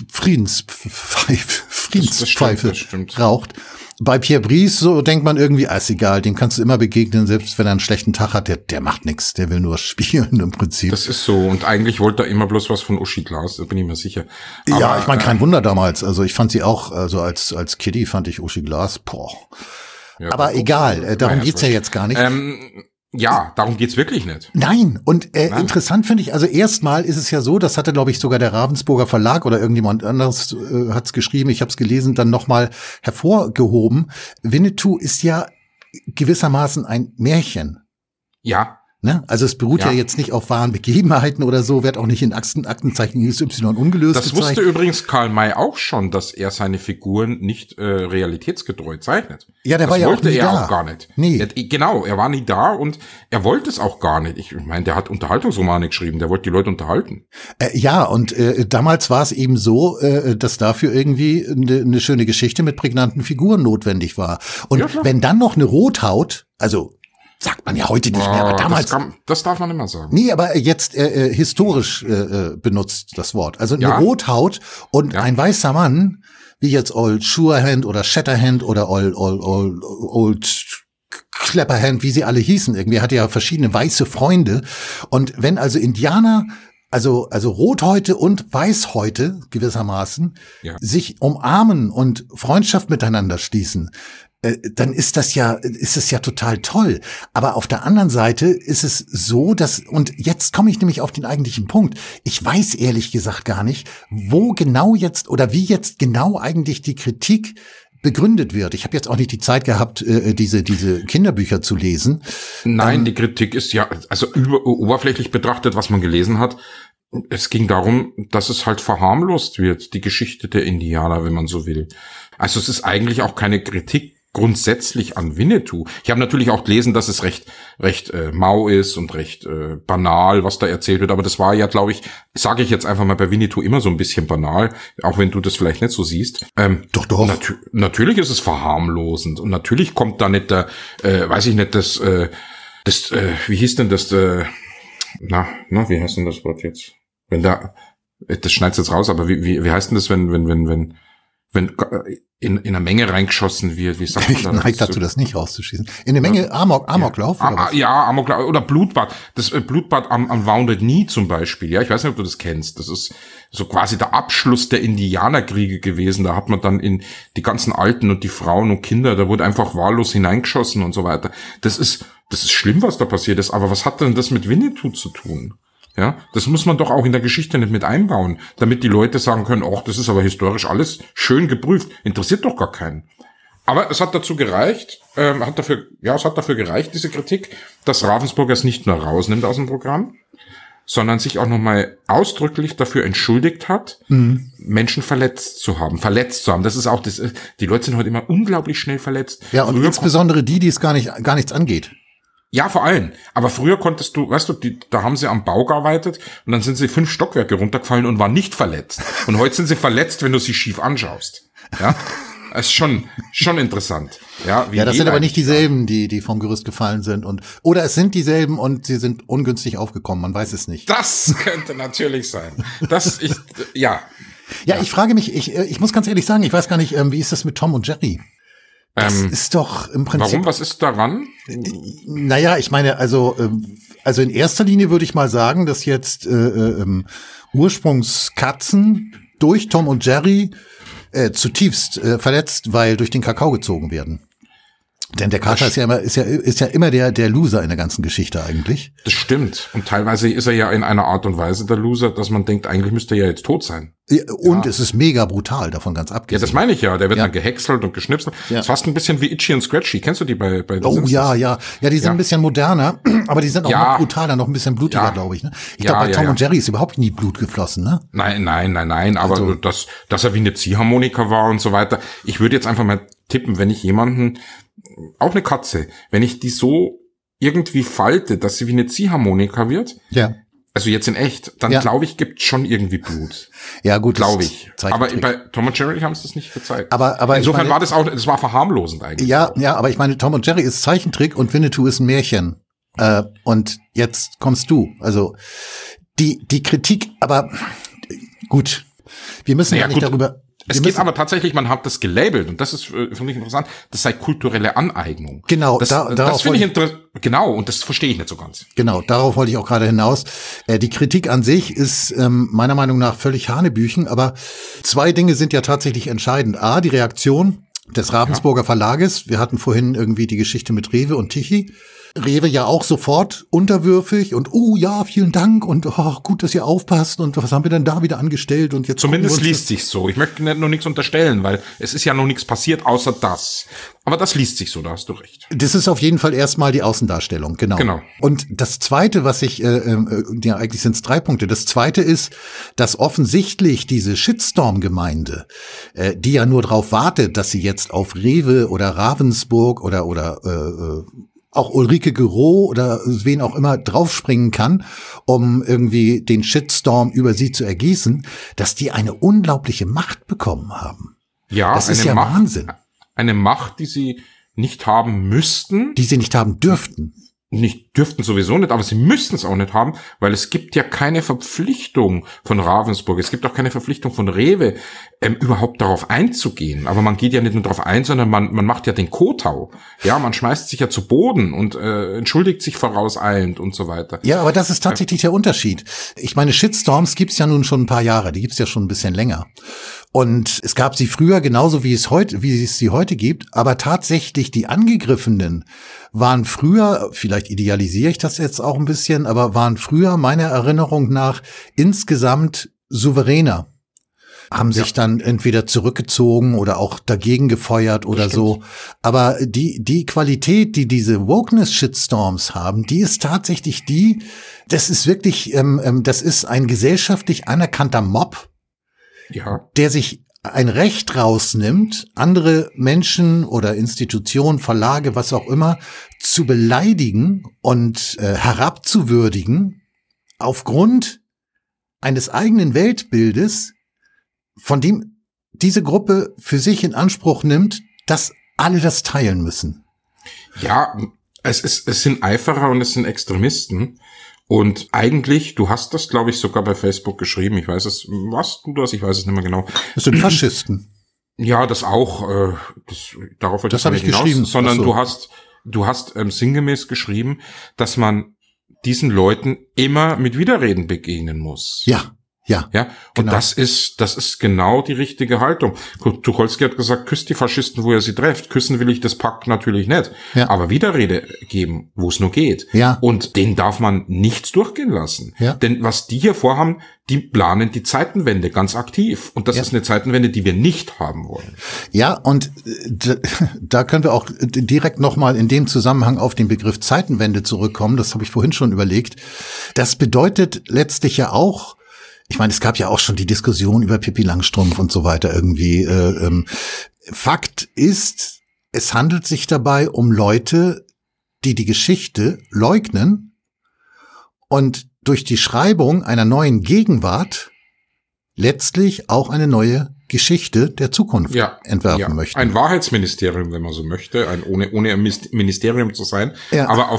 raucht. Bei Pierre Brice, so denkt man irgendwie, ist egal, dem kannst du immer begegnen, selbst wenn er einen schlechten Tag hat, der macht nichts, der will nur spielen im Prinzip. Das ist so, und eigentlich wollte er immer bloß was von Uschi Glas, da bin ich mir sicher. Aber, ja, ich meine, kein Wunder damals, also ich fand sie auch, also als Kiddie fand ich Uschi Glas, Ja, aber egal, darum geht's ja jetzt gar nicht. Ja, darum geht's wirklich nicht. Nein, und interessant finde ich, also erstmal ist es ja so, das hatte, glaube ich, sogar der Ravensburger Verlag oder irgendjemand anderes hat's geschrieben, ich habe es gelesen, dann nochmal hervorgehoben. Winnetou ist ja gewissermaßen ein Märchen. Ja. Ne? Also es beruht ja jetzt nicht auf wahren Begebenheiten oder so, wird auch nicht in Aktenzeichen XY ungelöst Das gezeigt. wusste übrigens Karl May auch schon, dass er seine Figuren nicht realitätsgetreu zeichnet. Ja, der war ja auch nie da. Das wollte er auch gar nicht. Nee. Genau, er war nie da und er wollte es auch gar nicht. Ich meine, der hat Unterhaltungsromane geschrieben, der wollte die Leute unterhalten. Ja, und damals war es eben so, dass dafür irgendwie eine schöne Geschichte mit prägnanten Figuren notwendig war. Und wenn dann noch eine Rothaut, also sagt man ja heute nicht mehr, aber damals. Das darf man immer sagen. Nee, aber jetzt historisch benutzt das Wort. Also eine Rothaut und ein weißer Mann, wie jetzt Old Surehand oder Shatterhand oder Old Clapperhand, wie sie alle hießen. Irgendwie hatte ja verschiedene weiße Freunde. Und wenn also Indianer, also Rothäute und Weißhäute gewissermaßen, sich umarmen und Freundschaft miteinander schließen, dann ist es ja total toll. Aber auf der anderen Seite ist es so, dass, und jetzt komme ich nämlich auf den eigentlichen Punkt. Ich weiß ehrlich gesagt gar nicht, wo genau jetzt oder wie jetzt genau eigentlich die Kritik begründet wird. Ich habe jetzt auch nicht die Zeit gehabt, diese Kinderbücher zu lesen. Nein, die Kritik ist ja, also oberflächlich betrachtet, was man gelesen hat. Es ging darum, dass es halt verharmlost wird, die Geschichte der Indianer, wenn man so will. Also es ist eigentlich auch keine Kritik grundsätzlich an Winnetou. Ich habe natürlich auch gelesen, dass es recht mau ist und recht banal, was da erzählt wird, aber das war ja, glaube ich, sage ich jetzt einfach mal bei Winnetou immer so ein bisschen banal, auch wenn du das vielleicht nicht so siehst. Doch. Natürlich ist es verharmlosend und natürlich kommt da nicht wie hieß denn das, wie heißt denn das Wort jetzt? Wenn da, das schneid's jetzt raus, aber wie heißt denn das, wenn in einer Menge reingeschossen wird, wie sagt man da? Ich neige dazu, das nicht rauszuschießen. In eine Menge Amoklauf? Ja, Amoklauf oder Blutbad. Das Blutbad am Wounded Knee zum Beispiel. Ja, ich weiß nicht, ob du das kennst. Das ist so quasi der Abschluss der Indianerkriege gewesen. Da hat man dann in die ganzen Alten und die Frauen und Kinder, da wurde einfach wahllos hineingeschossen und so weiter. Das ist schlimm, was da passiert ist. Aber was hat denn das mit Winnetou zu tun? Ja, das muss man doch auch in der Geschichte nicht mit einbauen, damit die Leute sagen können, das ist aber historisch alles schön geprüft. Interessiert doch gar keinen. Aber es hat dazu gereicht, es hat dafür gereicht, diese Kritik, dass Ravensburger es nicht nur rausnimmt aus dem Programm, sondern sich auch nochmal ausdrücklich dafür entschuldigt hat, Menschen verletzt zu haben. Das ist auch die Leute sind heute immer unglaublich schnell verletzt. Ja, und insbesondere die es gar nichts angeht. Ja, vor allem. Aber früher konntest du, weißt du, da haben sie am Bau gearbeitet und dann sind sie 5 Stockwerke runtergefallen und waren nicht verletzt. Und heute sind sie verletzt, wenn du sie schief anschaust. Ja, das ist schon interessant. Ja, das sind aber nicht dieselben, die vom Gerüst gefallen sind oder es sind dieselben und sie sind ungünstig aufgekommen. Man weiß es nicht. Das könnte natürlich sein. Ja, ich frage mich, ich muss ganz ehrlich sagen, ich weiß gar nicht, wie ist das mit Tom und Jerry? Das ist doch im Prinzip. Warum? Was ist daran? Naja, ich meine, also in erster Linie würde ich mal sagen, dass jetzt Ursprungskatzen durch Tom und Jerry zutiefst verletzt, weil durch den Kakao gezogen werden. Denn der Kater ist ja immer der Loser in der ganzen Geschichte eigentlich. Das stimmt. Und teilweise ist er ja in einer Art und Weise der Loser, dass man denkt, eigentlich müsste er ja jetzt tot sein. Und es ist mega brutal, davon ganz abgesehen. Ja, das meine ich ja. Der wird dann gehäckselt und geschnipselt. Ja. Das ist fast ein bisschen wie Itchy und Scratchy. Kennst du die bei Simpsons? Ja, die sind ein bisschen moderner, aber die sind auch noch brutaler, noch ein bisschen blutiger, glaube ich. Ne? Ich glaube, bei Tom und Jerry ist überhaupt nie Blut geflossen, ne? Nein. Aber also, dass er wie eine Ziehharmonika war und so weiter. Ich würde jetzt einfach mal tippen, wenn ich jemanden, auch eine Katze, wenn ich die so irgendwie falte, dass sie wie eine Ziehharmonika wird, also jetzt in echt, dann glaube ich, gibt schon irgendwie Blut. Ja, gut. Glaube ich. Aber bei Tom und Jerry haben sie das nicht gezeigt. Aber insofern war das war verharmlosend eigentlich. Ja, aber ich meine, Tom und Jerry ist Zeichentrick und Winnetou ist ein Märchen. Und jetzt kommst du. Also, die Kritik, aber gut. Wir müssen ja nicht darüber. Es geht aber tatsächlich, man hat das gelabelt und das ist, finde ich interessant, das sei kulturelle Aneignung. Genau, das finde ich interessant. Genau, und das verstehe ich nicht so ganz. Genau, darauf wollte ich auch gerade hinaus. Die Kritik an sich ist meiner Meinung nach völlig hanebüchen, aber 2 Dinge sind ja tatsächlich entscheidend. A, die Reaktion des Ravensburger Verlages. Wir hatten vorhin irgendwie die Geschichte mit Rewe und Tichy. Rewe ja auch sofort unterwürfig und vielen Dank und gut, dass ihr aufpasst und was haben wir denn da wieder angestellt und jetzt zumindest liest sich so. Ich möchte noch nichts unterstellen, weil es ist ja noch nichts passiert außer das. Aber das liest sich so, da hast du recht. Das ist auf jeden Fall erstmal die Außendarstellung, genau. Und das Zweite, was eigentlich sind es 3 Punkte. Das Zweite ist, dass offensichtlich diese Shitstorm-Gemeinde, die ja nur darauf wartet, dass sie jetzt auf Rewe oder Ravensburg oder auch Ulrike Gero oder wen auch immer draufspringen kann, um irgendwie den Shitstorm über sie zu ergießen, dass die eine unglaubliche Macht bekommen haben. Ja, das ist ja Wahnsinn. Eine Macht, die sie nicht haben müssten. Die sie nicht haben dürften. Nicht dürften sowieso nicht, aber sie müssten es auch nicht haben, weil es gibt ja keine Verpflichtung von Ravensburg, es gibt auch keine Verpflichtung von Rewe, überhaupt darauf einzugehen. Aber man geht ja nicht nur darauf ein, sondern man macht ja den Kotau. Ja, man schmeißt sich ja zu Boden und entschuldigt sich vorauseilend und so weiter. Ja, aber das ist tatsächlich der Unterschied. Ich meine, Shitstorms gibt's ja nun schon ein paar Jahre, die gibt's ja schon ein bisschen länger. Und es gab sie früher genauso wie es sie heute gibt, aber tatsächlich die Angegriffenen waren früher, vielleicht idealisiere ich das jetzt auch ein bisschen, aber waren früher meiner Erinnerung nach insgesamt souveräner. Haben sich dann entweder zurückgezogen oder auch dagegen gefeuert oder so. Aber die Qualität, die diese Wokeness-Shitstorms haben, die ist tatsächlich das ist wirklich, das ist ein gesellschaftlich anerkannter Mob, der sich ein Recht rausnimmt, andere Menschen oder Institutionen, Verlage, was auch immer, zu beleidigen und herabzuwürdigen aufgrund eines eigenen Weltbildes, von dem diese Gruppe für sich in Anspruch nimmt, dass alle das teilen müssen. Ja, es sind Eiferer und es sind Extremisten. Und eigentlich, du hast das, glaube ich, sogar bei Facebook geschrieben. Ich weiß es, was du das? Ich weiß es nicht mehr genau. Das sind Faschisten. Ja, das auch. Darauf wollte das habe ich hinaus, geschrieben. Sondern so. du hast sinngemäß geschrieben, dass man diesen Leuten immer mit Widerreden begegnen muss. Ja. Und genau. Das ist genau die richtige Haltung. Tucholsky hat gesagt, küsst die Faschisten, wo ihr sie trefft. Küssen will ich das Pack natürlich nicht. Ja. Aber Widerrede geben, wo es nur geht. Ja. Und denen darf man nichts durchgehen lassen. Ja. Denn was die hier vorhaben, die planen die Zeitenwende ganz aktiv. Und das ist eine Zeitenwende, die wir nicht haben wollen. Ja, und da können wir auch direkt nochmal in dem Zusammenhang auf den Begriff Zeitenwende zurückkommen. Das habe ich vorhin schon überlegt. Das bedeutet letztlich ja auch, ich meine, es gab ja auch schon die Diskussion über Pippi Langstrumpf und so weiter irgendwie. Fakt ist, es handelt sich dabei um Leute, die die Geschichte leugnen und durch die Schreibung einer neuen Gegenwart letztlich auch eine neue Geschichte der Zukunft entwerfen möchten. Ein Wahrheitsministerium, wenn man so möchte, ohne ein Ministerium zu sein, aber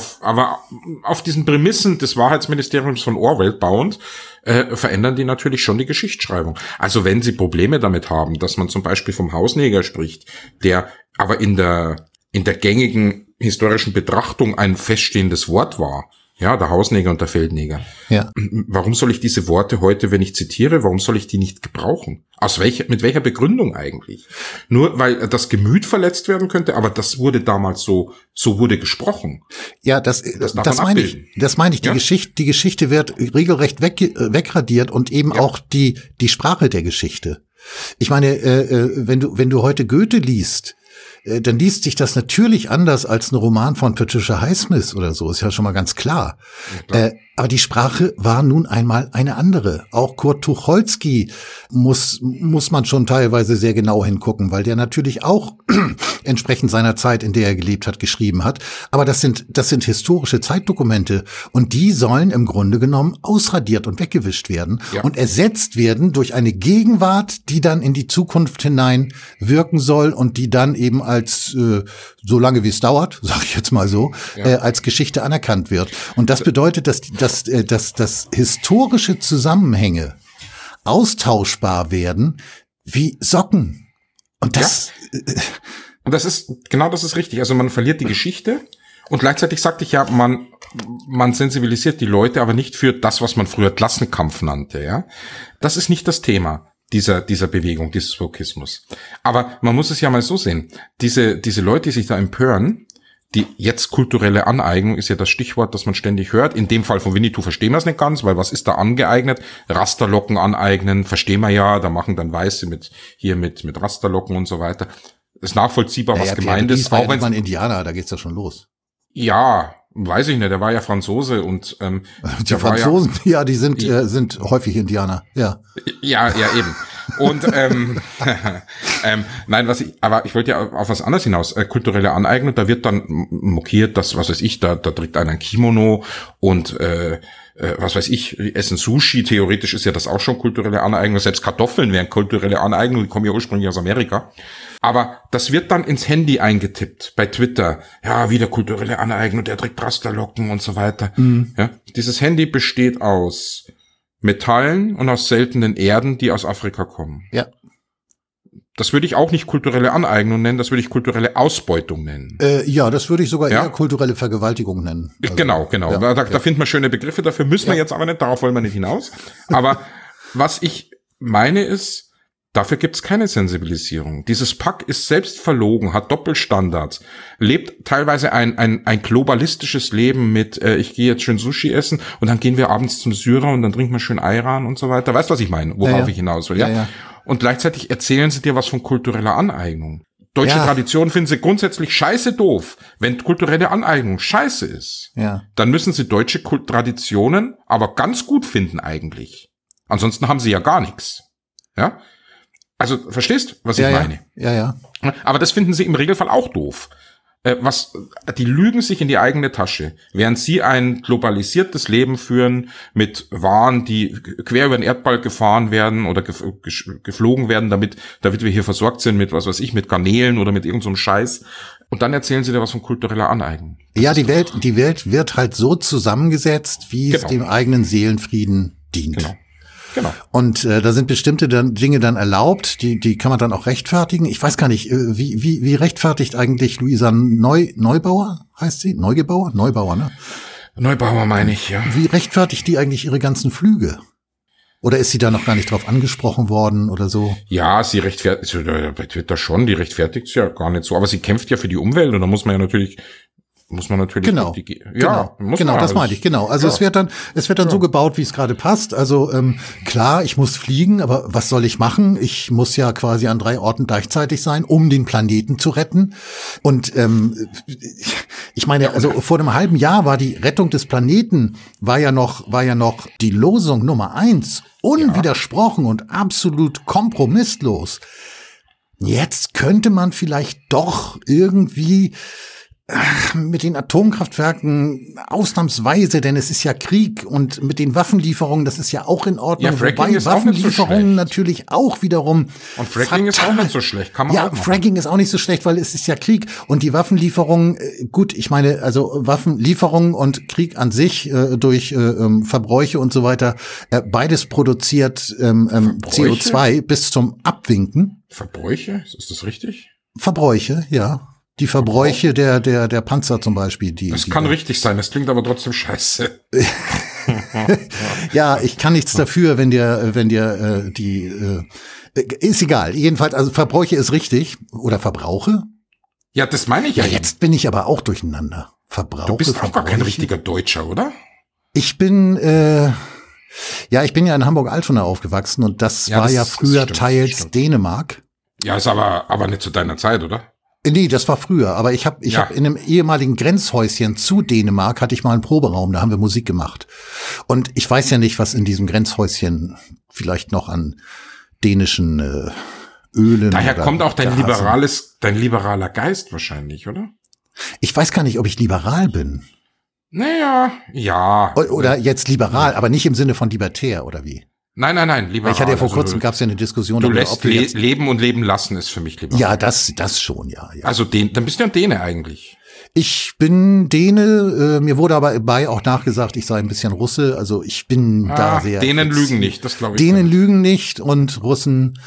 auf diesen Prämissen des Wahrheitsministeriums von Orwell bauend, verändern die natürlich schon die Geschichtsschreibung. Also wenn sie Probleme damit haben, dass man zum Beispiel vom Hausneger spricht, der aber in der gängigen historischen Betrachtung ein feststehendes Wort war, ja, der Hausneger und der Feldneger. Ja. Warum soll ich diese Worte heute, wenn ich zitiere, warum soll ich die nicht gebrauchen? Mit welcher Begründung eigentlich? Nur weil das Gemüt verletzt werden könnte, aber das wurde damals so wurde gesprochen. Ja, das meine ich. Das meine ich. Die Geschichte wird regelrecht wegradiert und eben auch die Sprache der Geschichte. Ich meine, wenn du heute Goethe liest, dann liest sich das natürlich anders als ein Roman von Patricia Highsmith oder so, ist ja schon mal ganz klar. Ja, aber die Sprache war nun einmal eine andere. Auch Kurt Tucholsky muss man schon teilweise sehr genau hingucken, weil der natürlich auch entsprechend seiner Zeit, in der er gelebt hat, geschrieben hat. Aber das sind historische Zeitdokumente und die sollen im Grunde genommen ausradiert und weggewischt werden und ersetzt werden durch eine Gegenwart, die dann in die Zukunft hinein wirken soll und die dann eben als, so lange wie es dauert, sage ich jetzt mal so, als Geschichte anerkannt wird. Und das bedeutet, dass historische Zusammenhänge austauschbar werden wie Socken. Und das und das ist richtig. Also man verliert die Geschichte und gleichzeitig sagte ich ja, man sensibilisiert die Leute, aber nicht für das, was man früher Klassenkampf nannte, ja. Das ist nicht das Thema dieser Bewegung, dieses Wokismus. Aber man muss es ja mal so sehen. Diese Leute, die sich da empören, die jetzt kulturelle Aneignung ist ja das Stichwort, das man ständig hört. In dem Fall von Winnetou verstehen wir es nicht ganz, weil was ist da angeeignet? Rasterlocken aneignen, verstehen wir ja, da machen dann Weiße mit Rasterlocken und so weiter. Das ist nachvollziehbar, was gemeint ist. Auch wenn man Indianer, da geht's ja schon los. Ja, weiß ich nicht, der war ja Franzose und die Franzosen, die sind häufig Indianer, ja. Ja, eben. Und nein, aber ich wollte ja auf was anderes hinaus. Kulturelle Aneignung, da wird dann mokiert, dass, was weiß ich, da trägt einer ein Kimono und was weiß ich, essen Sushi, theoretisch ist ja das auch schon kulturelle Aneignung, selbst Kartoffeln wären kulturelle Aneignung, die kommen ja ursprünglich aus Amerika. Aber das wird dann ins Handy eingetippt, bei Twitter. Ja, wieder kulturelle Aneignung, der trägt Rasterlocken und so weiter. Mhm. Ja, dieses Handy besteht aus Metallen und aus seltenen Erden, die aus Afrika kommen. Ja. Das würde ich auch nicht kulturelle Aneignung nennen, das würde ich kulturelle Ausbeutung nennen. Ja, das würde ich sogar eher kulturelle Vergewaltigung nennen. Also, genau. Ja, da finden wir schöne Begriffe dafür, müssen wir jetzt aber nicht, darauf wollen wir nicht hinaus. Aber was ich meine ist, dafür gibt's keine Sensibilisierung. Dieses Pack ist selbst verlogen, hat Doppelstandards, lebt teilweise ein globalistisches Leben mit, ich gehe jetzt schön Sushi essen und dann gehen wir abends zum Syrer und dann trinken wir schön Ayran und so weiter. Weißt du, was ich meine? Worauf ich hinaus will, ja? Und gleichzeitig erzählen sie dir was von kultureller Aneignung. Deutsche Tradition finden sie grundsätzlich scheiße doof. Wenn kulturelle Aneignung scheiße ist, dann müssen sie deutsche Traditionen aber ganz gut finden eigentlich. Ansonsten haben sie ja gar nichts. Ja? Also, verstehst, was ich meine? Ja. Aber das finden sie im Regelfall auch doof. Die lügen sich in die eigene Tasche, während sie ein globalisiertes Leben führen mit Waren, die quer über den Erdball gefahren werden oder geflogen werden, damit wir hier versorgt sind mit, was weiß ich, mit Garnelen oder mit irgendeinem Scheiß. Und dann erzählen sie dir was von kultureller Aneignung. Ja, die Welt wird halt so zusammengesetzt, wie es dem eigenen Seelenfrieden dient. Genau. Und da sind bestimmte Dinge dann erlaubt, die kann man dann auch rechtfertigen. Ich weiß gar nicht, wie rechtfertigt eigentlich Luisa Neubauer, heißt sie? Neugebauer? Neubauer, ne? Neubauer meine ich, ja. Wie rechtfertigt die eigentlich ihre ganzen Flüge? Oder ist sie da noch gar nicht drauf angesprochen worden oder so? Ja, die rechtfertigt es ja gar nicht so. Aber sie kämpft ja für die Umwelt und da muss man natürlich genau, das meine ich, genau. Also es wird dann so gebaut, wie es gerade passt. Also klar, ich muss fliegen, aber was soll ich machen? Ich muss ja quasi an 3 Orten gleichzeitig sein, um den Planeten zu retten. Und ich meine, also vor einem halben Jahr war die Rettung des Planeten war ja noch die Losung Nummer 1, unwidersprochen und absolut kompromisslos. Jetzt könnte man vielleicht doch irgendwie mit den Atomkraftwerken ausnahmsweise, denn es ist ja Krieg, und mit den Waffenlieferungen, das ist ja auch in Ordnung. Ja, Fracking ist Waffenlieferungen natürlich auch wiederum. Und Fracking ist auch nicht so schlecht, kann man auch machen. Fracking ist auch nicht so schlecht, weil es ist ja Krieg. Und die Waffenlieferungen, gut, ich meine, also Waffenlieferungen und Krieg an sich durch Verbräuche und so weiter, beides produziert CO2 bis zum Abwinken. Verbräuche? Ist das richtig? Verbräuche, ja. Die Verbräuche der Panzer zum Beispiel. Das kann richtig sein, das klingt aber trotzdem scheiße. Ja, ich kann nichts dafür, wenn dir ist egal. Jedenfalls, also Verbräuche ist richtig. Oder Verbrauche? Ja, das meine ich ja. Ja, jetzt bin ich aber auch durcheinander. Verbrauche. Du bist auch gar kein richtiger Deutscher, oder? Ich bin ja in Hamburg-Altona aufgewachsen und das war ja früher teils Dänemark. Ja, ist aber nicht zu deiner Zeit, oder? Nee, das war früher, aber ich hab in einem ehemaligen Grenzhäuschen zu Dänemark hatte ich mal einen Proberaum, da haben wir Musik gemacht. Und ich weiß ja nicht, was in diesem Grenzhäuschen vielleicht noch an dänischen Ölen. Daher kommt auch dein liberaler Geist wahrscheinlich, oder? Ich weiß gar nicht, ob ich liberal bin. Naja, ja. Oder jetzt liberal, aber nicht im Sinne von libertär, oder wie? Nein, liberal. Ich hatte ja vor kurzem, gab's ja eine Diskussion darüber, ob wir jetzt leben und leben lassen ist für mich liberal. Ja, das schon, ja. Also dann bist du ein Däne eigentlich. Ich bin Däne, mir wurde aber auch nachgesagt, ich sei ein bisschen Russe, also ich bin da sehr... Dänen lügen nicht, das glaube ich. Dänen lügen nicht und Russen,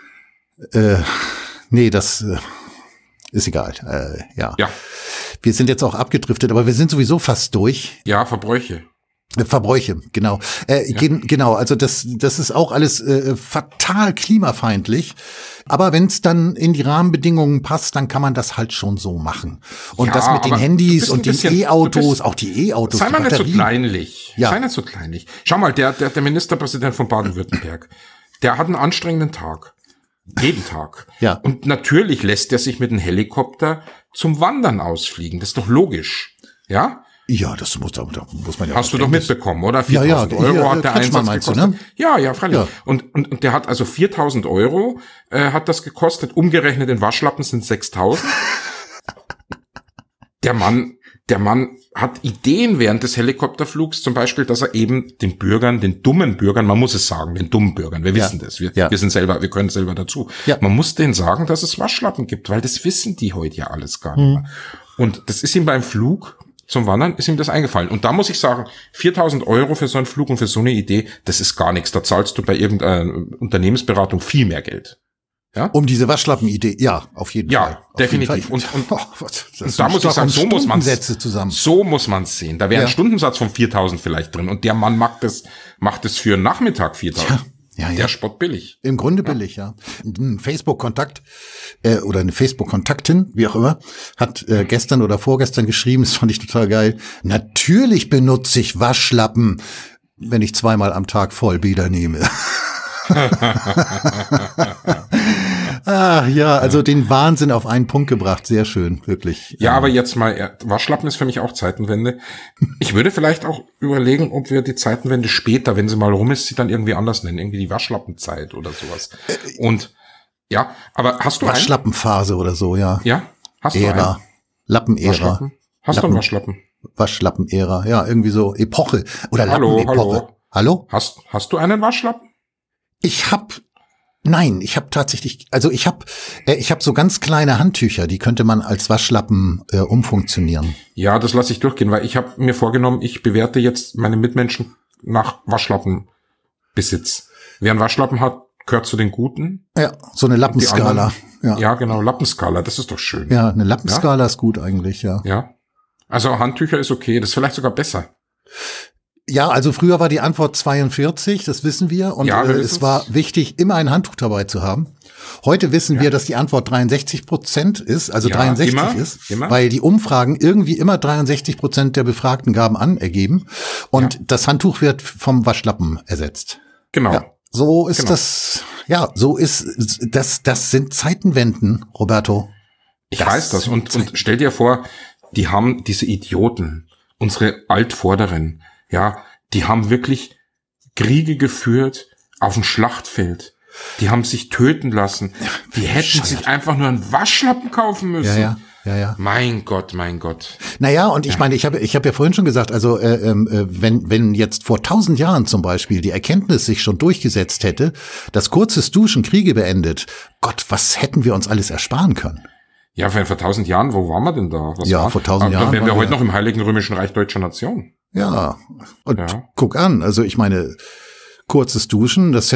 nee, das ist egal, ja. Wir sind jetzt auch abgedriftet, aber wir sind sowieso fast durch. Ja, Verbräuche, genau. Genau, also das ist auch alles fatal klimafeindlich. Aber wenn es dann in die Rahmenbedingungen passt, dann kann man das halt schon so machen. Und das mit den Handys und den E-Autos, auch die E-Autos. Sei mal nicht so kleinlich. Ja. Sei nicht so kleinlich. Schau mal, der Ministerpräsident von Baden-Württemberg, der hat einen anstrengenden Tag. Jeden Tag. Ja. Und natürlich lässt er sich mit einem Helikopter zum Wandern ausfliegen. Das ist doch logisch. Ja? Ja, das muss man ja. Hast du doch mitbekommen, oder? 4.000 Euro hat der Einsatz gekostet. Ne? Ja, freilich. Ja. Und der hat also 4.000 Euro hat das gekostet. Umgerechnet in Waschlappen sind 6.000. Der Mann hat Ideen während des Helikopterflugs, zum Beispiel, dass er eben den dummen Bürgern, man muss es sagen, den dummen Bürgern, wir wissen das, wir können selber dazu. Ja. Man muss denen sagen, dass es Waschlappen gibt, weil das wissen die heute ja alles gar nicht mehr. Und das ist ihm beim Flug zum Wandern, ist ihm das eingefallen. Und da muss ich sagen, 4.000 Euro für so einen Flug und für so eine Idee, das ist gar nichts. Da zahlst du bei irgendeiner Unternehmensberatung viel mehr Geld. Ja? Um diese Waschlappen-Idee, ja, auf jeden Fall. Ja, definitiv. Und da muss ich sagen, so muss man es sehen. Da wäre ein Stundensatz von 4.000 vielleicht drin. Und der Mann macht es für einen Nachmittag 4.000. Ja. Der Spott billig. Im Grunde billig, ja. Ein Facebook-Kontakt oder eine Facebook-Kontaktin, wie auch immer, hat gestern oder vorgestern geschrieben, das fand ich total geil. Natürlich benutze ich Waschlappen, wenn ich 2-mal am Tag Vollbäder nehme. Also den Wahnsinn auf einen Punkt gebracht. Sehr schön, wirklich. Ja, aber jetzt mal, Waschlappen ist für mich auch Zeitenwende. Ich würde vielleicht auch überlegen, ob wir die Zeitenwende später, wenn sie mal rum ist, sie dann irgendwie anders nennen. Irgendwie die Waschlappenzeit oder sowas. Und Ja, aber hast du einen? Waschlappenphase oder so, ja. Ja, hast du Ära. einen? Lappenära. Waschlappen? Hast du einen Waschlappen? Waschlappenära, ja, irgendwie so Epoche oder Hallo. Lappenepoche. Hallo? Hast du einen Waschlappen? Ich habe tatsächlich, also ich habe so ganz kleine Handtücher, die könnte man als Waschlappen umfunktionieren. Ja, das lasse ich durchgehen, weil ich habe mir vorgenommen, ich bewerte jetzt meine Mitmenschen nach Waschlappenbesitz. Wer einen Waschlappen hat, gehört zu den Guten. Ja, so eine Lappenskala. Ja, genau, Lappenskala, das ist doch schön. Ja, eine Lappenskala ist gut eigentlich, ja. Ja. Also Handtücher ist okay, das ist vielleicht sogar besser. Ja, also früher war die Antwort 42, das wissen wir. Und es war wichtig, immer ein Handtuch dabei zu haben. Heute wissen wir, dass die Antwort 63% ist, also 63 immer. Weil die Umfragen irgendwie immer 63% der Befragten gaben an ergeben. Und das Handtuch wird vom Waschlappen ersetzt. Genau. Ja, so ist das, so ist das sind Zeitenwenden, Roberto. Ich weiß das. Und stell dir vor, die haben diese Idioten, unsere Altvorderen, die haben wirklich Kriege geführt auf dem Schlachtfeld. Die haben sich töten lassen. Die hätten sich einfach nur einen Waschlappen kaufen müssen. Ja. Mein Gott. Naja, und ich meine, ich hab ja vorhin schon gesagt, also wenn jetzt vor 1000 Jahren zum Beispiel die Erkenntnis sich schon durchgesetzt hätte, dass kurzes Duschen Kriege beendet, Gott, was hätten wir uns alles ersparen können? Ja, vor 1000 Jahren, wo waren wir denn da? Vor 1000 Jahren. Dann wären wir heute noch im Heiligen Römischen Reich Deutscher Nation. Ja, und guck an, also ich meine, kurzes Duschen, ich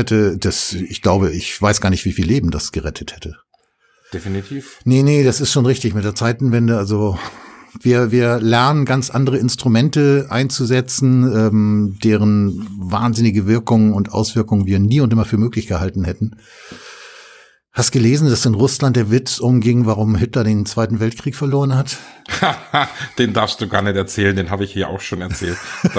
weiß gar nicht, wie viel Leben das gerettet hätte. Definitiv. Nee, das ist schon richtig mit der Zeitenwende, also wir lernen ganz andere Instrumente einzusetzen, deren wahnsinnige Wirkungen und Auswirkungen wir nie und immer für möglich gehalten hätten. Hast gelesen, dass in Russland der Witz umging, warum Hitler den Zweiten Weltkrieg verloren hat? Den darfst du gar nicht erzählen, den habe ich hier auch schon erzählt.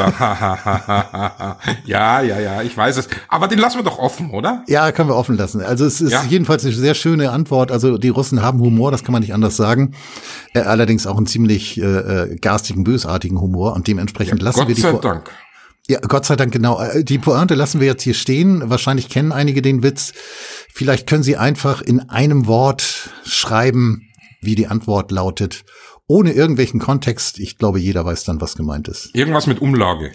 Ja, ich weiß es. Aber den lassen wir doch offen, oder? Ja, können wir offen lassen. Also es ist jedenfalls eine sehr schöne Antwort. Also die Russen haben Humor, das kann man nicht anders sagen. Allerdings auch einen ziemlich garstigen, bösartigen Humor. Und dementsprechend lassen wir die... Gott sei Dank. Ja, Gott sei Dank, genau. Die Pointe lassen wir jetzt hier stehen. Wahrscheinlich kennen einige den Witz. Vielleicht können Sie einfach in einem Wort schreiben, wie die Antwort lautet, ohne irgendwelchen Kontext. Ich glaube, jeder weiß dann, was gemeint ist. Irgendwas mit Umlage.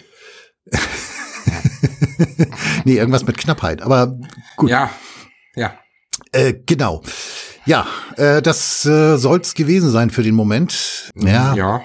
Nee, irgendwas mit Knappheit. Aber gut. Ja. Genau. Ja, das soll's gewesen sein für den Moment. Ja.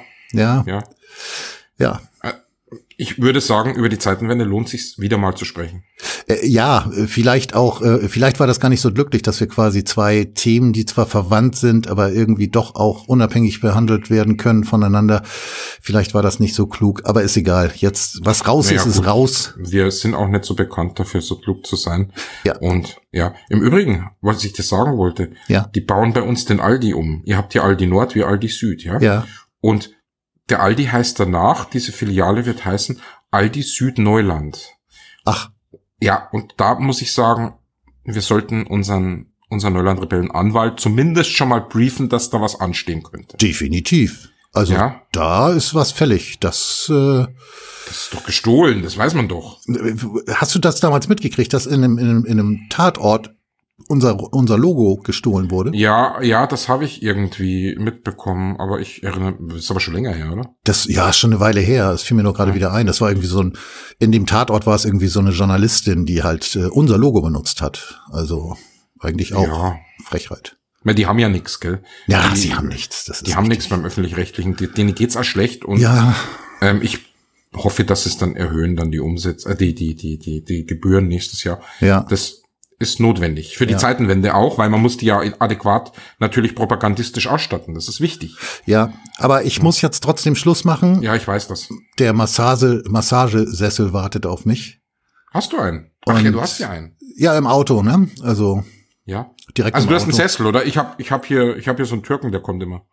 Ich würde sagen, über die Zeitenwende lohnt sich wieder mal zu sprechen. Vielleicht war das gar nicht so glücklich, dass wir quasi zwei Themen, die zwar verwandt sind, aber irgendwie doch auch unabhängig behandelt werden können voneinander. Vielleicht war das nicht so klug, aber ist egal. Jetzt, was raus ist raus. Wir sind auch nicht so bekannt dafür, so klug zu sein. Ja. Und im Übrigen, was ich dir sagen wollte, die bauen bei uns den Aldi um. Ihr habt ja Aldi Nord wie Aldi Süd, Ja. Und der Aldi heißt danach, diese Filiale wird heißen Aldi Süd Neuland. Ach. Ja, und da muss ich sagen, wir sollten unseren Neuland-Rebellen-Anwalt zumindest schon mal briefen, dass da was anstehen könnte. Definitiv. Also da ist was fällig. Das ist doch gestohlen, das weiß man doch. Hast du das damals mitgekriegt, dass in einem Tatort unser Logo gestohlen wurde? Ja, das habe ich irgendwie mitbekommen, aber ich erinnere, das ist aber schon länger her, oder? Das ist schon eine Weile her. Das fiel mir nur gerade wieder ein. Das war irgendwie in dem Tatort war es irgendwie so eine Journalistin, die halt unser Logo benutzt hat. Also eigentlich auch Frechheit. Die haben ja nichts, gell? Ja, sie haben nichts. Die haben nichts beim Öffentlich-Rechtlichen. Denen geht's auch schlecht und ich hoffe, dass es dann erhöhen, dann die Umsätze, die Gebühren nächstes Jahr. Ja. Das ist notwendig. Für die Zeitenwende auch, weil man muss die ja adäquat natürlich propagandistisch ausstatten. Das ist wichtig. Ja, aber ich muss jetzt trotzdem Schluss machen. Ja, ich weiß das. Der Massagesessel wartet auf mich. Hast du einen? Ach ja, du hast ja einen. Ja, im Auto, ne? Also direkt also im du hast Auto. einen Sessel, oder? Ich hab hier so einen Türken, der kommt immer.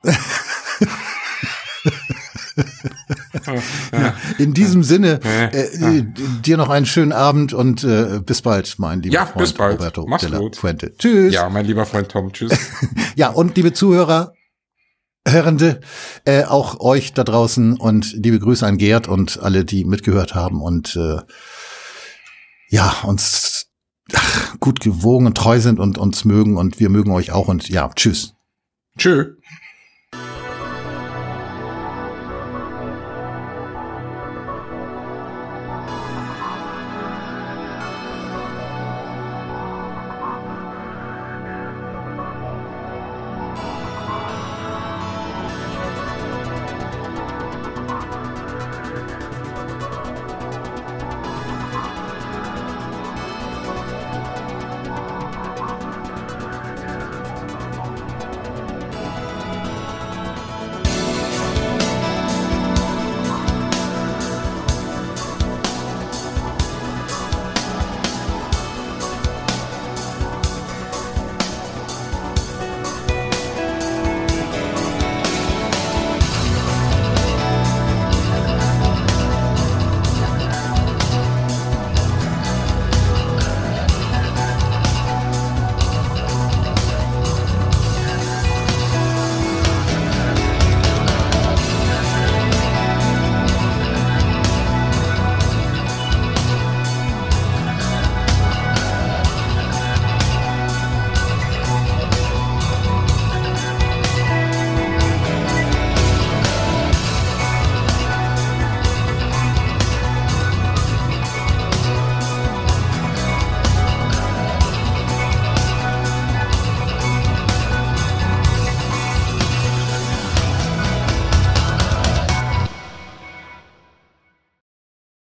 In diesem Sinne, dir noch einen schönen Abend und bis bald, mein lieber Freund bis bald. Roberto Mach's de la gut. Fuente. Tschüss. Ja, mein lieber Freund Tom, tschüss. Ja, und liebe Zuhörer, Hörende, auch euch da draußen und liebe Grüße an Gerd und alle, die mitgehört haben und uns gut gewogen und treu sind und uns mögen und wir mögen euch auch und ja, tschüss. Tschö.